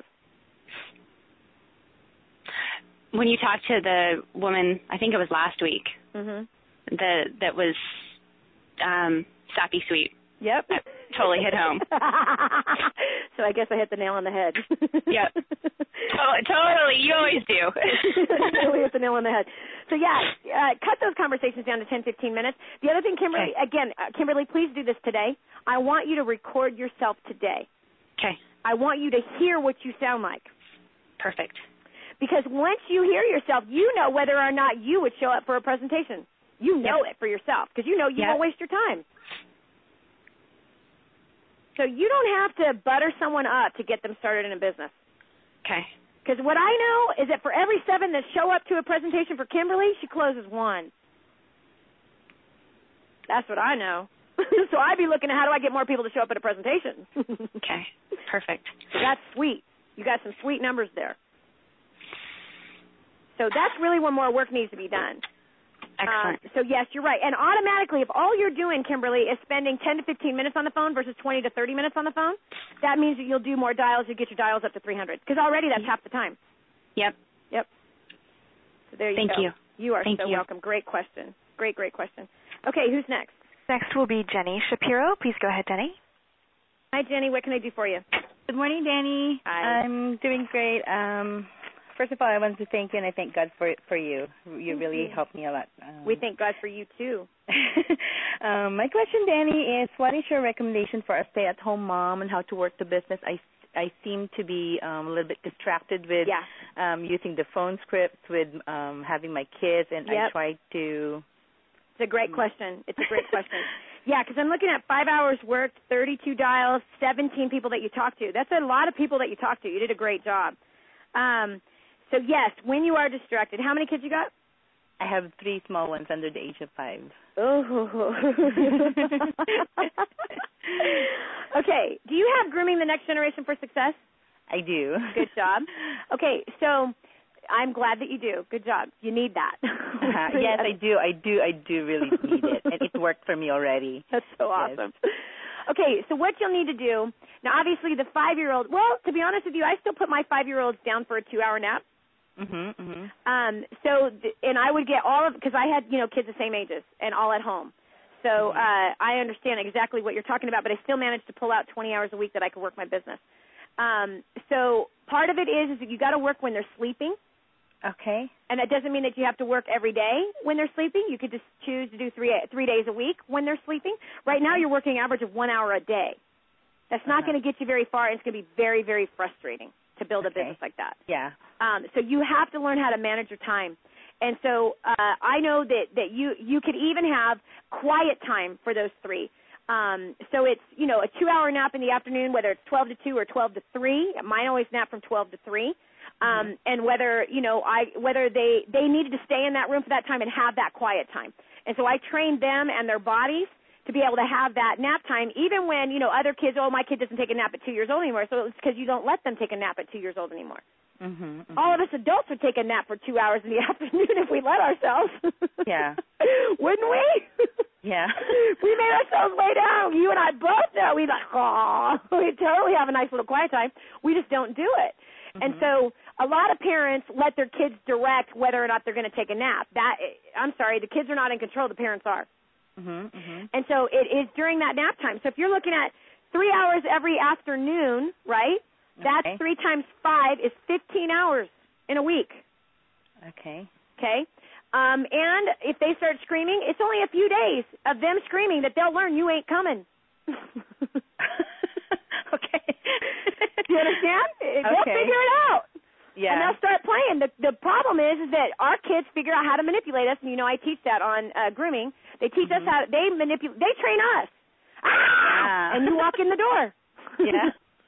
When you talked to the woman, I think it was last week, that was sappy sweet. Yep. That totally hit home. So I guess I hit the nail on the head. Yep. Totally. You always do. Totally hit the nail on the head. So, cut those conversations down to 10, 15 minutes. The other thing, Kimberly, Kimberly, please do this today. I want you to record yourself today. Okay. I want you to hear what you sound like. Perfect. Because once you hear yourself, you know whether or not you would show up for a presentation. You know it for yourself because you know you won't waste your time. So you don't have to butter someone up to get them started in a business. Okay. Because what I know is that for every 7 that show up to a presentation for Kimberly, she closes 1. That's what I know. So I'd be looking at how do I get more people to show up at a presentation. Okay. Perfect. So that's sweet. You got some sweet numbers there. So that's really where more work needs to be done. Excellent. So, yes, you're right. And automatically, if all you're doing, Kimberly, is spending 10 to 15 minutes on the phone versus 20 to 30 minutes on the phone, that means that you'll do more dials. You'll get your dials up to 300 because already that's half the time. Yep. So there you go. Thank you. You are Thank so you. welcome. Great question. Great question. Okay, who's next? Next will be Jenny Shapiro. Please go ahead, Jenny. Hi, Jenny. What can I do for you? Good morning, Danny. Hi. I'm doing great. First of all, I wanted to thank you, and I thank God for you. You really helped me a lot. We thank God for you, too. My question, Danny, is what is your recommendation for a stay-at-home mom and how to work the business? I seem to be a little bit distracted with using the phone scripts, with having my kids, and I try to... It's a great question. It's a great question. Yeah, because I'm looking at 5 hours worked, 32 dials, 17 people that you talk to. That's a lot of people that you talk to. You did a great job. So, yes, when you are distracted, how many kids you got? I have 3 small ones under the age of 5. Oh. Okay, do you have Grooming the Next Generation for Success? I do. Good job. Okay, so I'm glad that you do. Good job. You need that. Yes, I do. I do really need it, and it worked for me already. That's so awesome. Yes. Okay, so what you'll need to do, now obviously the 5-year-old, well, to be honest with you, I still put my 5-year-olds down for a 2-hour nap. And I would get all of, because I had, kids the same ages and all at home. So I understand exactly what you're talking about, but I still managed to pull out 20 hours a week that I could work my business. So part of it is that you got to work when they're sleeping. Okay. And that doesn't mean that you have to work every day when they're sleeping. You could just choose to do 3 days a week when they're sleeping. Right now you're working average of 1 hour a day. That's not going to get you very far. It's going to be very, very frustrating to build a business like that. Yeah. So you have to learn how to manage your time. And so I know that you could even have quiet time for those 3. So it's, a 2-hour nap in the afternoon, whether it's 12 to 2 or 12 to 3. Mine always nap from 12 to 3. And whether, whether they needed to stay in that room for that time and have that quiet time. And so I trained them and their bodies to be able to have that nap time, even when, other kids, my kid doesn't take a nap at 2 years old anymore. So it's because you don't let them take a nap at 2 years old anymore. All of us adults would take a nap for 2 hours in the afternoon if we let ourselves. Yeah. Wouldn't we? Yeah. We made ourselves lay down. You and I both know. We totally have a nice little quiet time. We just don't do it. And so a lot of parents let their kids direct whether or not they're going to take a nap. I'm sorry, the kids are not in control. The parents are. And so it is during that nap time. So if you're looking at 3 hours every afternoon, right, that's 3 times 5 is 15 hours in a week. Okay? And if they start screaming, it's only a few days of them screaming that they'll learn you ain't coming. Okay. Do you understand? They'll figure it out. Yeah. And they'll start playing. The problem is that our kids figure out how to manipulate us, and I teach that on grooming. They teach us how they train us. And you walk in the door. Yeah.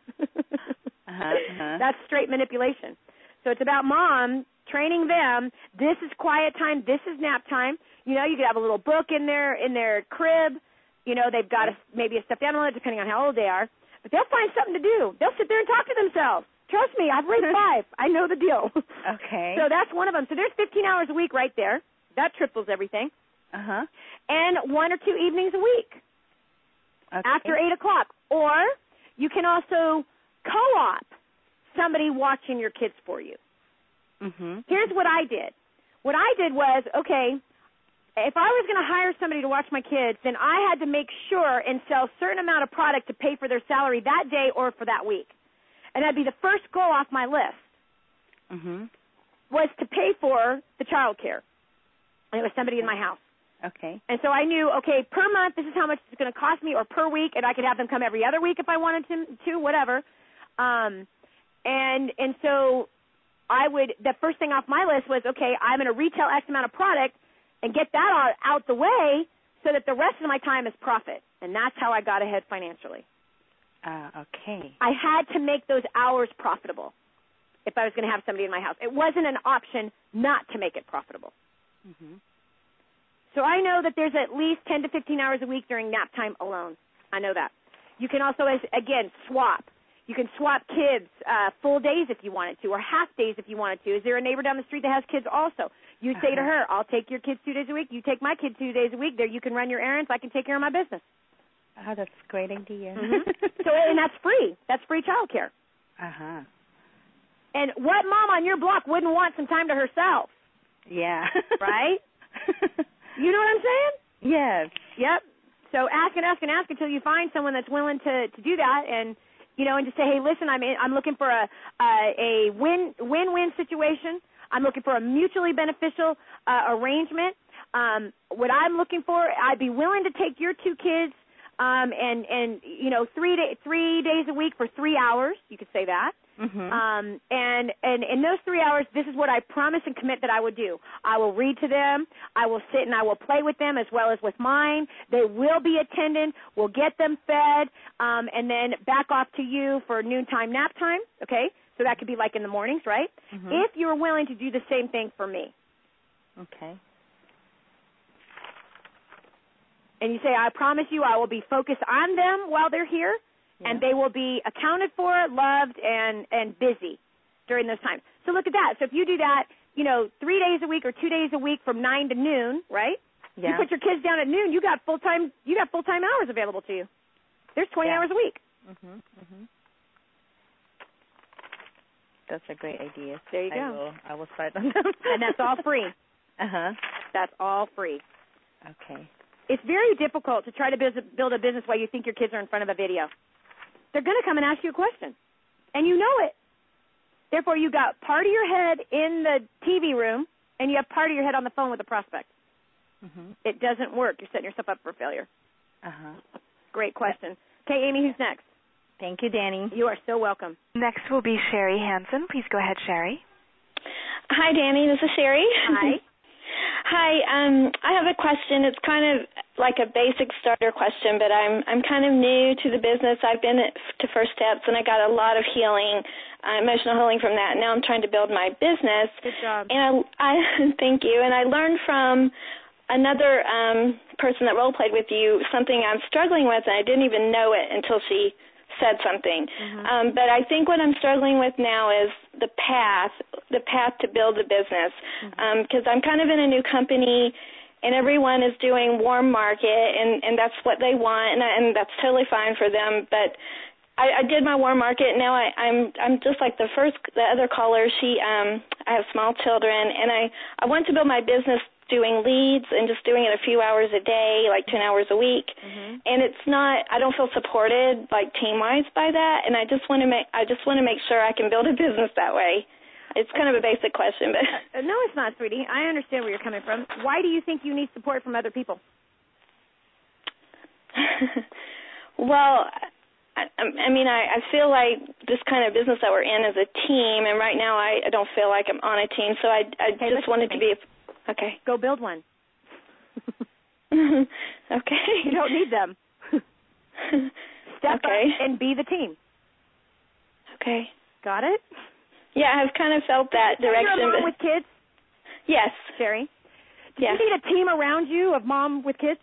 That's straight manipulation. So it's about mom training them. This is quiet time. This is nap time. You could have a little book in their crib. They've got maybe a stuffed animal, depending on how old they are. But they'll find something to do. They'll sit there and talk to themselves. Trust me, I've raised 5. I know the deal. Okay. So that's one of them. So there's 15 hours a week right there. That triples everything. And 1 or 2 evenings a week. After 8 o'clock. Or you can also co-op somebody watching your kids for you. Here's what I did. What I did was, if I was going to hire somebody to watch my kids, then I had to make sure and sell a certain amount of product to pay for their salary that day or for that week. And that'd be the first goal off my list, was to pay for the child care. And it was somebody in my house. And so I knew, per month, this is how much it's going to cost me, or per week, and I could have them come every other week if I wanted to whatever. And so the first thing off my list was, I'm going to retail X amount of product and get that out the way so that the rest of my time is profit. And that's how I got ahead financially. I had to make those hours profitable if I was going to have somebody in my house. It wasn't an option not to make it profitable. So I know that there's at least 10 to 15 hours a week during nap time alone. I know that. You can also, again, swap. You can swap kids full days if you wanted to, or half days if you wanted to. Is there a neighbor down the street that has kids also? You say to her, I'll take your kids 2 days a week. You take my kids 2 days a week. There, you can run your errands. I can take care of my business. Oh, that's a great idea. And that's free. That's free child care. And what mom on your block wouldn't want some time to herself? Yeah. Right? You know what I'm saying? Yes. Yep. So ask and ask and ask until you find someone that's willing to do that, and and just say, hey, listen, I'm looking for a win-win situation. I'm looking for a mutually beneficial arrangement. What I'm looking for, I'd be willing to take your 2 kids and 3 days a week for 3 hours. You could say that. Mm-hmm. And in those 3 hours, this is what I promise and commit that I would do. I will read to them. I will sit and I will play with them as well as with mine. They will be attended. We'll get them fed, and then back off to you for noontime nap time. Okay, so that could be like in the mornings, right? Mm-hmm. If you're willing to do the same thing for me. Okay. And you say, I promise you I will be focused on them while they're here. Yeah. And they will be accounted for, loved, and busy during those times. So look at that. So if you do that, 3 days a week or 2 days a week from 9 to noon, right? Yeah. You put your kids down at noon, you got full-time hours available to you. There's 20 hours a week. Mhm. Mhm. That's a great idea. There you go. I will start on them. And that's all free. Uh-huh. That's all free. Okay. It's very difficult to try to build a business while you think your kids are in front of a video. They're going to come and ask you a question, and you know it. Therefore, you got part of your head in the TV room, and you have part of your head on the phone with the prospect. Mm-hmm. It doesn't work. You're setting yourself up for failure. Uh-huh. Great question. Okay, Amy, who's next? Thank you, Danny. You are so welcome. Next will be Sherry Hansen. Please go ahead, Sherry. Hi, Danny. This is Sherry. Hi. Hi. I have a question. It's kind of like a basic starter question, but I'm kind of new to the business. I've been to First Steps, and I got a lot of healing, emotional healing from that. Now I'm trying to build my business. Good job. And I thank you. And I learned from another person that role played with you something I'm struggling with, and I didn't even know it until she said something. Mm-hmm. But I think what I'm struggling with now is the path to build a business, because I'm kind of in a new company, and everyone is doing warm market, and that's what they want, and that's totally fine for them. But I did my warm market. Now I'm just like the other caller. I have small children, and I want to build my business doing leads and just doing it a few hours a day, like 10 hours a week. Mm-hmm. And I don't feel supported like team-wise by that, and I just want to make sure I can build a business that way. It's kind of a basic question, but no, it's not, sweetie. I understand where you're coming from. Why do you think you need support from other people? Well, I feel like this kind of business that we're in is a team, and right now I don't feel like I'm on a team, so I just wanted to be okay. Go build one. Okay. You don't need them. Step up and be the team. Okay. Got it? Yeah, I've kind of felt that direction. You're a mom with kids? Yes. Sherry? Do you need a team around you of mom with kids?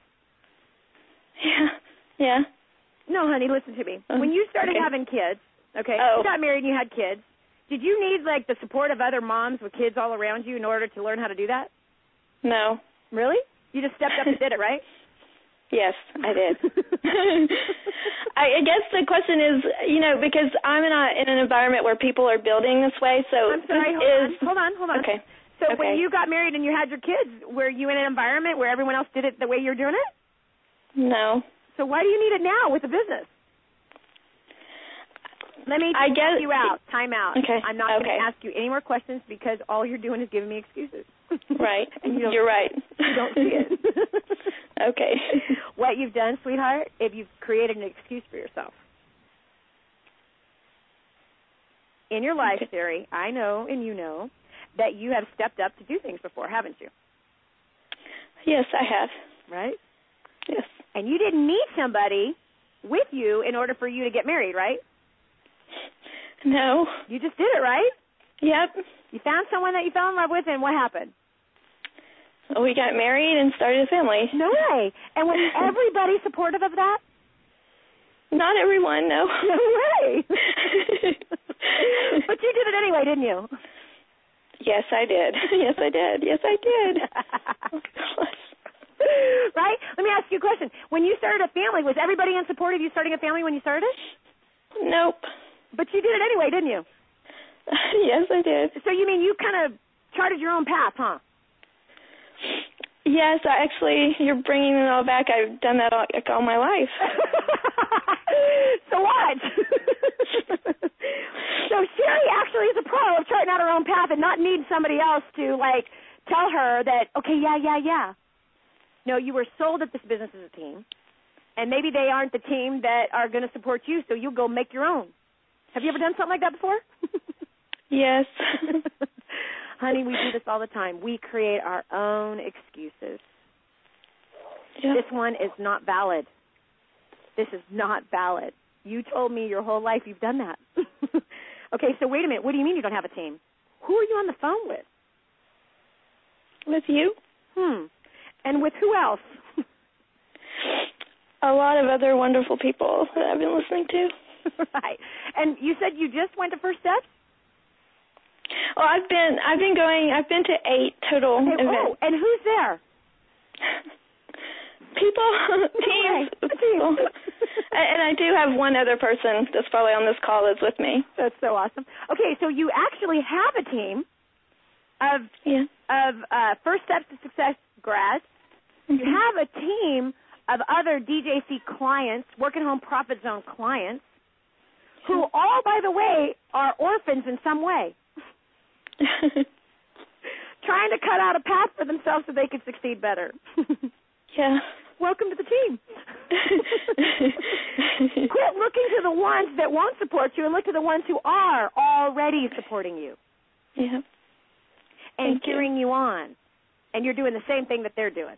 Yeah. No, honey, listen to me. When you started having kids, you got married and you had kids, did you need, like, the support of other moms with kids all around you in order to learn how to do that? No. Really? You just stepped up and did it, right? Yes, I did. I guess the question is, because I'm in an environment where people are building this way, so I'm sorry, hold on. Okay. So when you got married and you had your kids, were you in an environment where everyone else did it the way you're doing it? No. So why do you need it now with the business? Let me take you out. Time out. Okay. I'm not going to ask you any more questions because all you're doing is giving me excuses. Right. And you're right. You don't see it. Okay. What you've done, sweetheart, if you've created an excuse for yourself. In your life, Sherry, I know and you know that you have stepped up to do things before, haven't you? Yes, I have. Right? Yes. And you didn't need somebody with you in order for you to get married, right? No. You just did it, right? Yep. You found someone that you fell in love with, and what happened? We got married and started a family. No way. And was everybody supportive of that? Not everyone, no. No way. But you did it anyway, didn't you? Yes, I did. Yes, I did. Yes, I did. Oh, gosh. Right? Let me ask you a question. When you started a family, was everybody in support of you starting a family when you started? Nope. But you did it anyway, didn't you? Yes, I did. So you mean you kind of charted your own path, huh? Yes, actually, you're bringing it all back. I've done that all my life. So what? So Sherry actually is a pro of charting out her own path and not needing somebody else to, like, tell her that, okay, yeah. No, you were sold at this business as a team, and maybe they aren't the team that are going to support you, so you go make your own. Have you ever done something like that before? Yes. Honey, we do this all the time. We create our own excuses. Yeah. This one is not valid. This is not valid. You told me your whole life you've done that. Okay, so wait a minute. What do you mean you don't have a team? Who are you on the phone with? With you? And with who else? A lot of other wonderful people that I've been listening to. Right. And you said you just went to First Steps? Well, I've been to 8 total events. Oh, and who's there? People, teams, people. And I do have one other person that's probably on this call that's with me. That's so awesome. Okay, so you actually have a team of First Steps to Success grads. You have a team of other DJC clients, Work at Home Profit Zone clients, who all, by the way, are orphans in some way. Trying to cut out a path for themselves so they can succeed better. Yeah. Welcome to the team. Quit looking to the ones that won't support you and look to the ones who are already supporting you. Yeah. And cheering you on. And you're doing the same thing that they're doing.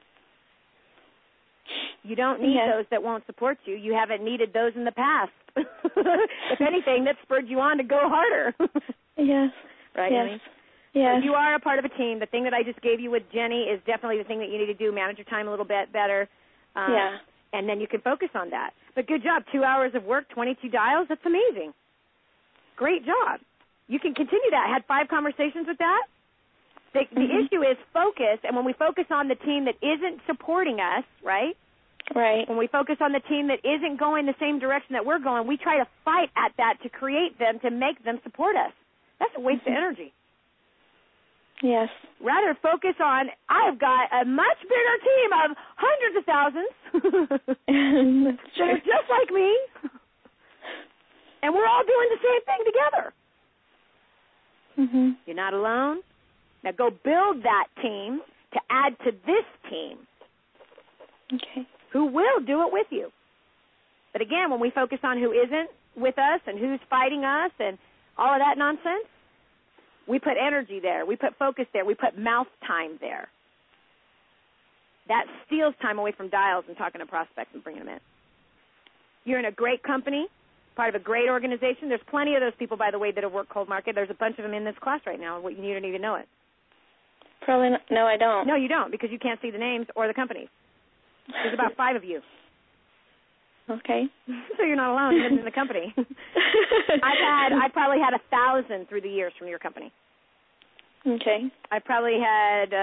You don't need those that won't support you. You haven't needed those in the past. If anything, that spurred you on to go harder. Yes. Right, yes. Jenny? Yes. So you are a part of a team. The thing that I just gave you with Jenny is definitely the thing that you need to do. Manage your time a little bit better. And then you can focus on that. But good job. 2 hours of work, 22 dials. That's amazing. Great job. You can continue that. I had 5 conversations with that. The issue is focus, and when we focus on the team that isn't supporting us, right? Right. When we focus on the team that isn't going the same direction that we're going, we try to fight at that to create them, to make them support us. That's a waste of energy. Yes. Rather focus on, I've got a much bigger team of hundreds of thousands that are just like me, and we're all doing the same thing together. You're not alone. Now go build that team to add to this team. Okay. Who will do it with you. But again, when we focus on who isn't with us and who's fighting us and all of that nonsense, we put energy there. We put focus there. We put mouth time there. That steals time away from dials and talking to prospects and bringing them in. You're in a great company, part of a great organization. There's plenty of those people, by the way, that have worked cold market. There's a bunch of them in this class right now. You don't even know it. Probably not. No, I don't. No, you don't, because you can't see the names or the companies. There's about 5 of you. Okay. So you're not alone, even in the company. I probably had 1,000 through the years from your company. Okay. I probably had,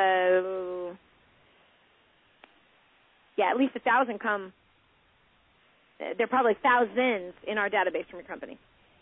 at least 1,000 come. There are probably thousands in our database from your company.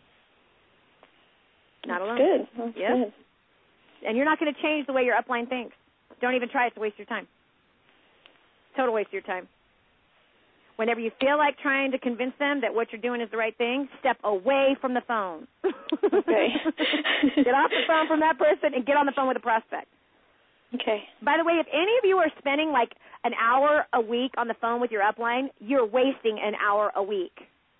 Not alone. Good. That's good. And you're not going to change the way your upline thinks. Don't even try it. It's a waste of your time. Total waste of your time. Whenever you feel like trying to convince them that what you're doing is the right thing, step away from the phone. Okay. Get off the phone from that person and get on the phone with a prospect. Okay. By the way, if any of you are spending like an hour a week on the phone with your upline, you're wasting an hour a week.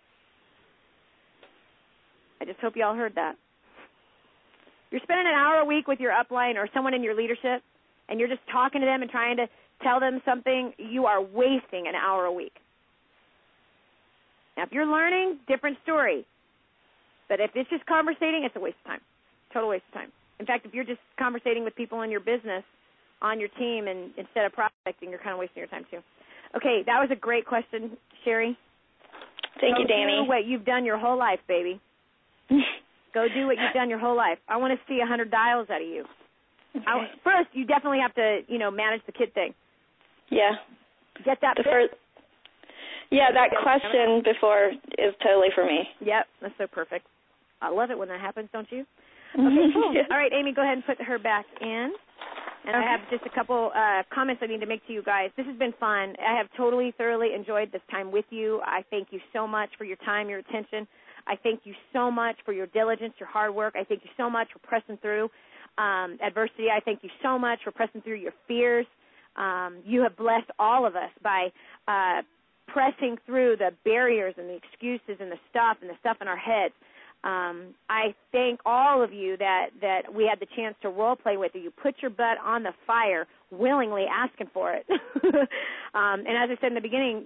I just hope you all heard that. You're spending an hour a week with your upline or someone in your leadership, and you're just talking to them and trying to tell them something, you are wasting an hour a week. Now, if you're learning, different story. But if it's just conversating, it's a waste of time. Total waste of time. In fact, if you're just conversating with people in your business, on your team, and instead of prospecting, you're kind of wasting your time too. Okay, that was a great question, Sherry. Thank you, Danny. Do what you've done your whole life, baby. Go do what you've done your whole life. I want to see 100 dials out of you. Okay. First, you definitely have to, manage the kid thing. Yeah. Get that that question before is totally for me. Yep, that's so perfect. I love it when that happens, don't you? Okay, cool. Yeah. All right, Amy, go ahead and put her back in. And I have just a couple comments I need to make to you guys. This has been fun. I have thoroughly enjoyed this time with you. I thank you so much for your time, your attention. I thank you so much for your diligence, your hard work. I thank you so much for pressing through adversity. I thank you so much for pressing through your fears. You have blessed all of us by pressing through the barriers and the excuses and the stuff in our heads. I thank all of you that we had the chance to role play with you. You put your butt on the fire, willingly asking for it. And as I said in the beginning,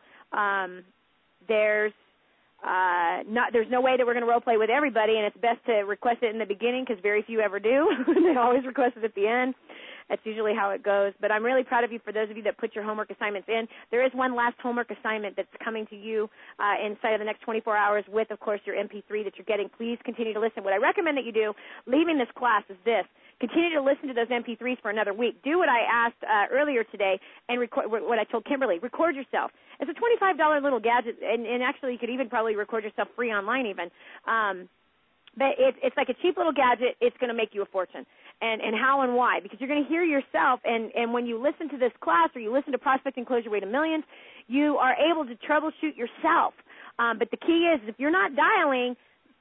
there's no way that we're going to role play with everybody, and it's best to request it in the beginning because very few ever do. They always request it at the end. That's usually how it goes. But I'm really proud of you for those of you that put your homework assignments in. There is one last homework assignment that's coming to you inside of the next 24 hours with, of course, your MP3 that you're getting. Please continue to listen. What I recommend that you do leaving this class is this. Continue to listen to those MP3s for another week. Do what I asked earlier today and record what I told Kimberly. Record yourself. It's a $25 little gadget, and actually you could even probably record yourself free online even. But it's like a cheap little gadget. It's going to make you a fortune. And how and why? Because you're going to hear yourself, and when you listen to this class or you listen to Prospecting Close Your Way to Millions, you are able to troubleshoot yourself. But the key is if you're not dialing,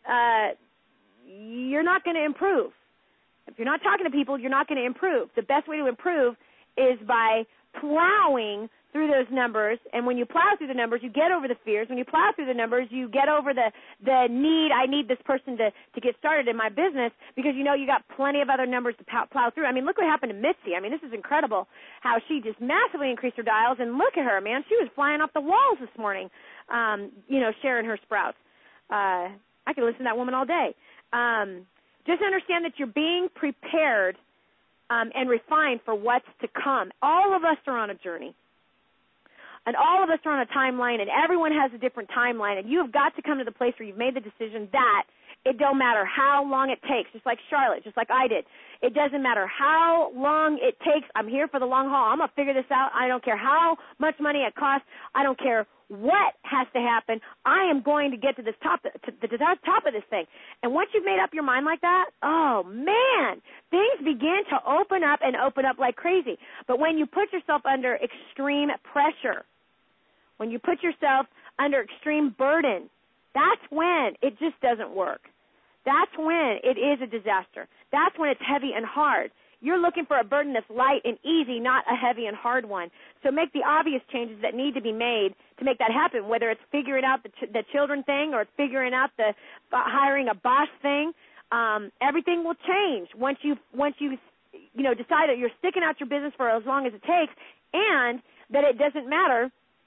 you're not going to improve. If you're not talking to people, you're not going to improve. The best way to improve is by plowing through those numbers, and when you plow through the numbers, you get over the fears. When you plow through the numbers, you get over the need, I need this person to get started in my business because you got plenty of other numbers to plow through. I mean, look what happened to Mitzi. I mean, this is incredible how she just massively increased her dials, and look at her, man. She was flying off the walls this morning, sharing her sprouts. I could listen to that woman all day. Just understand that you're being prepared and refined for what's to come. All of us are on a journey. And all of us are on a timeline, and everyone has a different timeline, and you have got to come to the place where you've made the decision that it don't matter how long it takes, just like Charlotte, just like I did. It doesn't matter how long it takes. I'm here for the long haul. I'm going to figure this out. I don't care how much money it costs. I don't care what has to happen. I am going to get to this top of this thing. And once you've made up your mind like that, oh, man, things begin to open up like crazy. But when you put yourself under extreme pressure, when you put yourself under extreme burden, that's when it just doesn't work. That's when it is a disaster. That's when it's heavy and hard. You're looking for a burden that's light and easy, not a heavy and hard one. So make the obvious changes that need to be made to make that happen, whether it's figuring out the children thing or it's figuring out the hiring a boss thing. Everything will change once you decide that you're sticking out your business for as long as it takes, and that it doesn't matter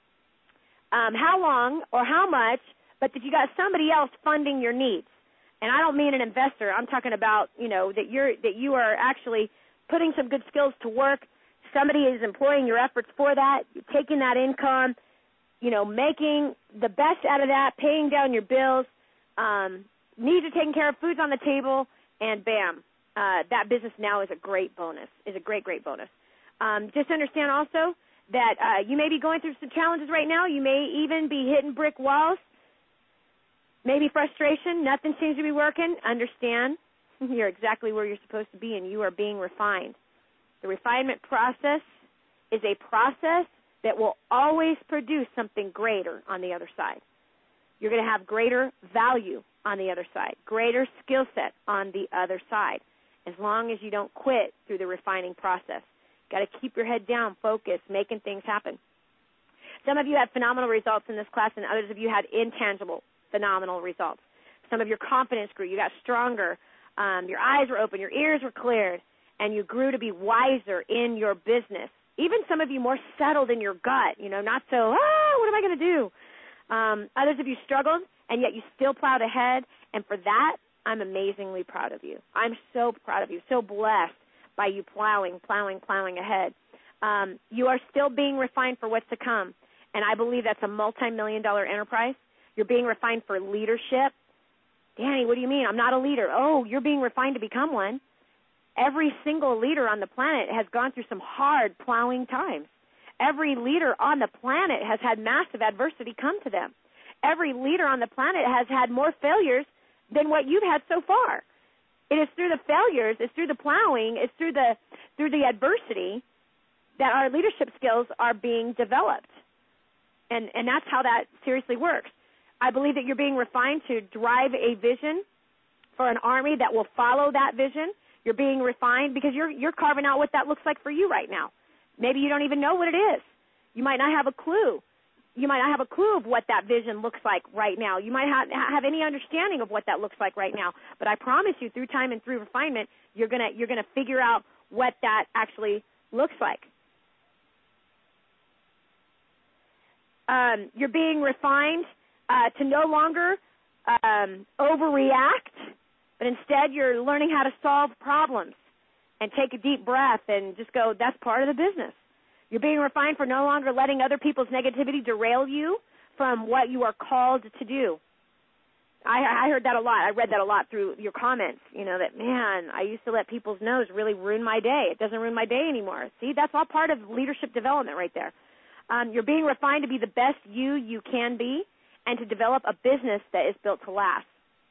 how long or how much, but that you got somebody else funding your needs. And I don't mean an investor. I'm talking about, that you are actually putting some good skills to work. Somebody is employing your efforts for that. You're taking that income, making the best out of that, paying down your bills, needs are taken care of, food's on the table, and bam, that business now is a great bonus, is a great bonus. Just understand also that you may be going through some challenges right now. You may even be hitting brick walls. Maybe frustration, nothing seems to be working. Understand you're exactly where you're supposed to be, and you are being refined. The refinement process is a process that will always produce something greater on the other side. You're going to have greater value on the other side, greater skill set on the other side, as long as you don't quit through the refining process. Got to keep your head down, focus, making things happen. Some of you had phenomenal results in this class, and others of you had intangible phenomenal results. Some of your confidence grew. You got stronger. Your eyes were open. Your ears were cleared. And you grew to be wiser in your business. Even some of you more settled in your gut, not so, what am I going to do? Others of you struggled, and yet you still plowed ahead. And for that, I'm amazingly proud of you. I'm so proud of you, so blessed by you plowing ahead. You are still being refined for what's to come. And I believe that's a multi-million-dollar enterprise. You're being refined for leadership. Danny, what do you mean? I'm not a leader. Oh, you're being refined to become one. Every single leader on the planet has gone through some hard plowing times. Every leader on the planet has had massive adversity come to them. Every leader on the planet has had more failures than what you've had so far. It is through the failures, it's through the plowing, it's through the through the adversity that our leadership skills are being developed. And that's how that seriously works. I believe that you're being refined to drive a vision for an army that will follow that vision. You're being refined because you're carving out what that looks like for you right now. Maybe you don't even know what it is. You might not have a clue. You might not have a clue of what that vision looks like right now. You might have any understanding of what that looks like right now. But I promise you, through time and through refinement, you're gonna figure out what that actually looks like. You're being refined to no longer overreact, but instead you're learning how to solve problems and take a deep breath and just go, that's part of the business. You're being refined for no longer letting other people's negativity derail you from what you are called to do. I heard that a lot. I read that a lot through your comments, that, man, I used to let people's no's really ruin my day. It doesn't ruin my day anymore. See, that's all part of leadership development right there. You're being refined to be the best you can be and to develop a business that is built to last.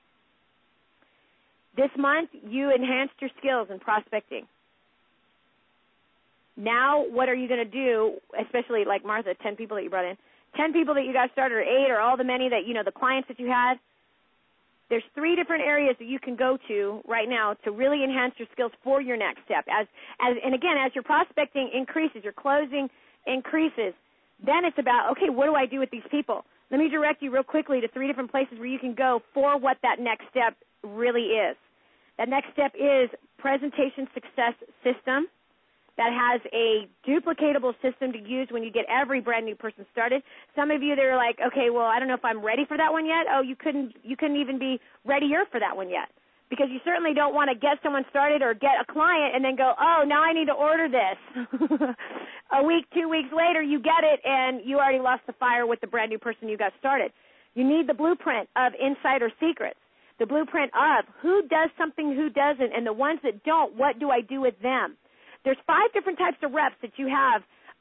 This month, you enhanced your skills in prospecting. Now, what are you going to do, especially like Martha, 10 people that you brought in, 10 people that you got started, or 8, or all the many that, the clients that you had? There's 3 different areas that you can go to right now to really enhance your skills for your next step. And again, as your prospecting increases, your closing increases, then it's about, okay, what do I do with these people? Let me direct you real quickly to 3 different places where you can go for what that next step really is. That next step is presentation success system that has a duplicatable system to use when you get every brand new person started. Some of you, they're like, okay, well, I don't know if I'm ready for that one yet. Oh, you couldn't even be readier for that one yet, because you certainly don't want to get someone started or get a client and then go, oh, now I need to order this. A week, 2 weeks later, you get it, and you already lost the fire with the brand new person you got started. You need the blueprint of insider secrets, the blueprint of who does something, who doesn't, and the ones that don't, what do I do with them? There's 5 different types of reps that you have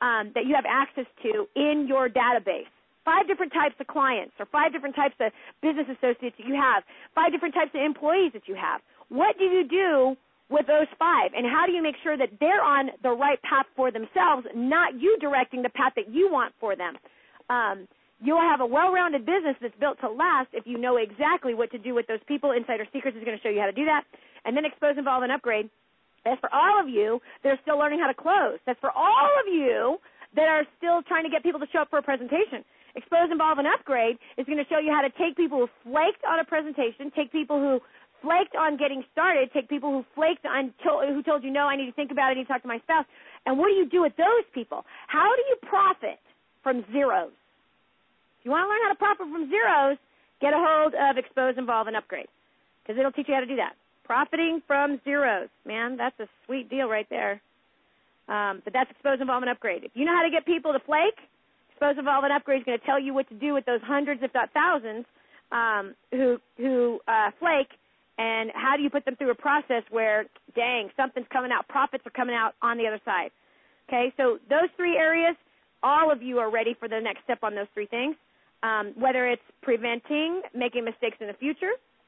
access to in your database. 5 different types of clients, or 5 different types of business associates that you have, 5 different types of employees that you have. What do you do with those 5, and how do you make sure that they're on the right path for themselves, not you directing the path that you want for them? You'll have a well-rounded business that's built to last if you know exactly what to do with those people. Insider Secrets is going to show you how to do that. And then Expose, Involve, and Upgrade. That's for all of you that are still learning how to close. That's for all of you that are still trying to get people to show up for a presentation. Expose, Involve, and Upgrade is going to show you how to take people who flaked on a presentation, take people who flaked on getting started, take people who flaked on who told you, no, I need to think about it, I need to talk to my spouse. And what do you do with those people? How do you profit from zeros? If you want to learn how to profit from zeros, get a hold of Expose, Involve, and Upgrade, because it'll teach you how to do that. Profiting from zeros. Man, that's a sweet deal right there. But that's Expose, Involve, and Upgrade. If you know how to get people to flake, Expose, Involve, and Upgrade is going to tell you what to do with those hundreds, if not thousands, who flake, and how do you put them through a process where, dang, something's coming out, profits are coming out on the other side. Okay, so those 3 areas, all of you are ready for the next step on those 3 things, whether it's preventing making mistakes in the future,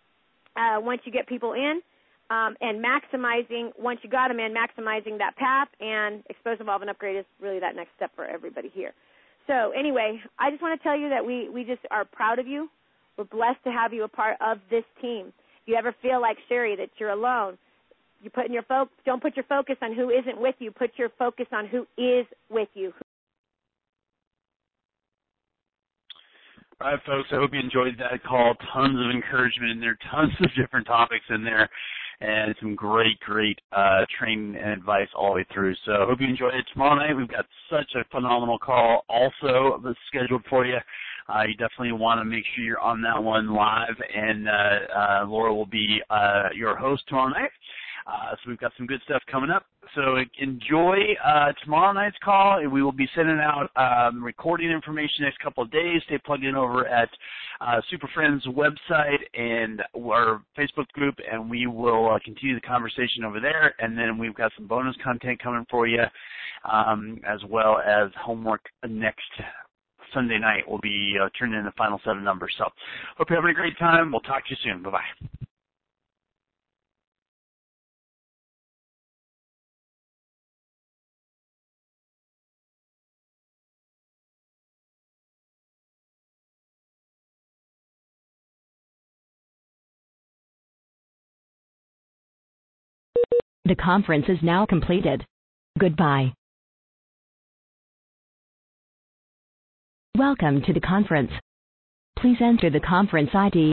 once you get people in, and maximizing, once you got them in, maximizing that path, and Expose, Involve, and Upgrade is really that next step for everybody here. So anyway, I just want to tell you that we just are proud of you. We're blessed to have you a part of this team. If you ever feel like Sherry that you're alone, you put in your don't put your focus on who isn't with you. Put your focus on who is with you. All right, folks, I hope you enjoyed that call. Tons of encouragement in there, tons of different topics in there, and some great training and advice all the way through. So I hope you enjoyed it. Tomorrow night, we've got such a phenomenal call also scheduled for you. You definitely want to make sure you're on that one live, and Laura will be your host tomorrow night. So we've got some good stuff coming up. So enjoy tomorrow night's call. We will be sending out recording information next couple of days. Stay plugged in over at Super Friends website and our Facebook group, and we will continue the conversation over there. And then we've got some bonus content coming for you, as well as homework next Sunday night. We'll be turning in the final 7 numbers. So hope you're having a great time. We'll talk to you soon. Bye-bye. The conference is now completed. Goodbye. Welcome to the conference. Please enter the conference ID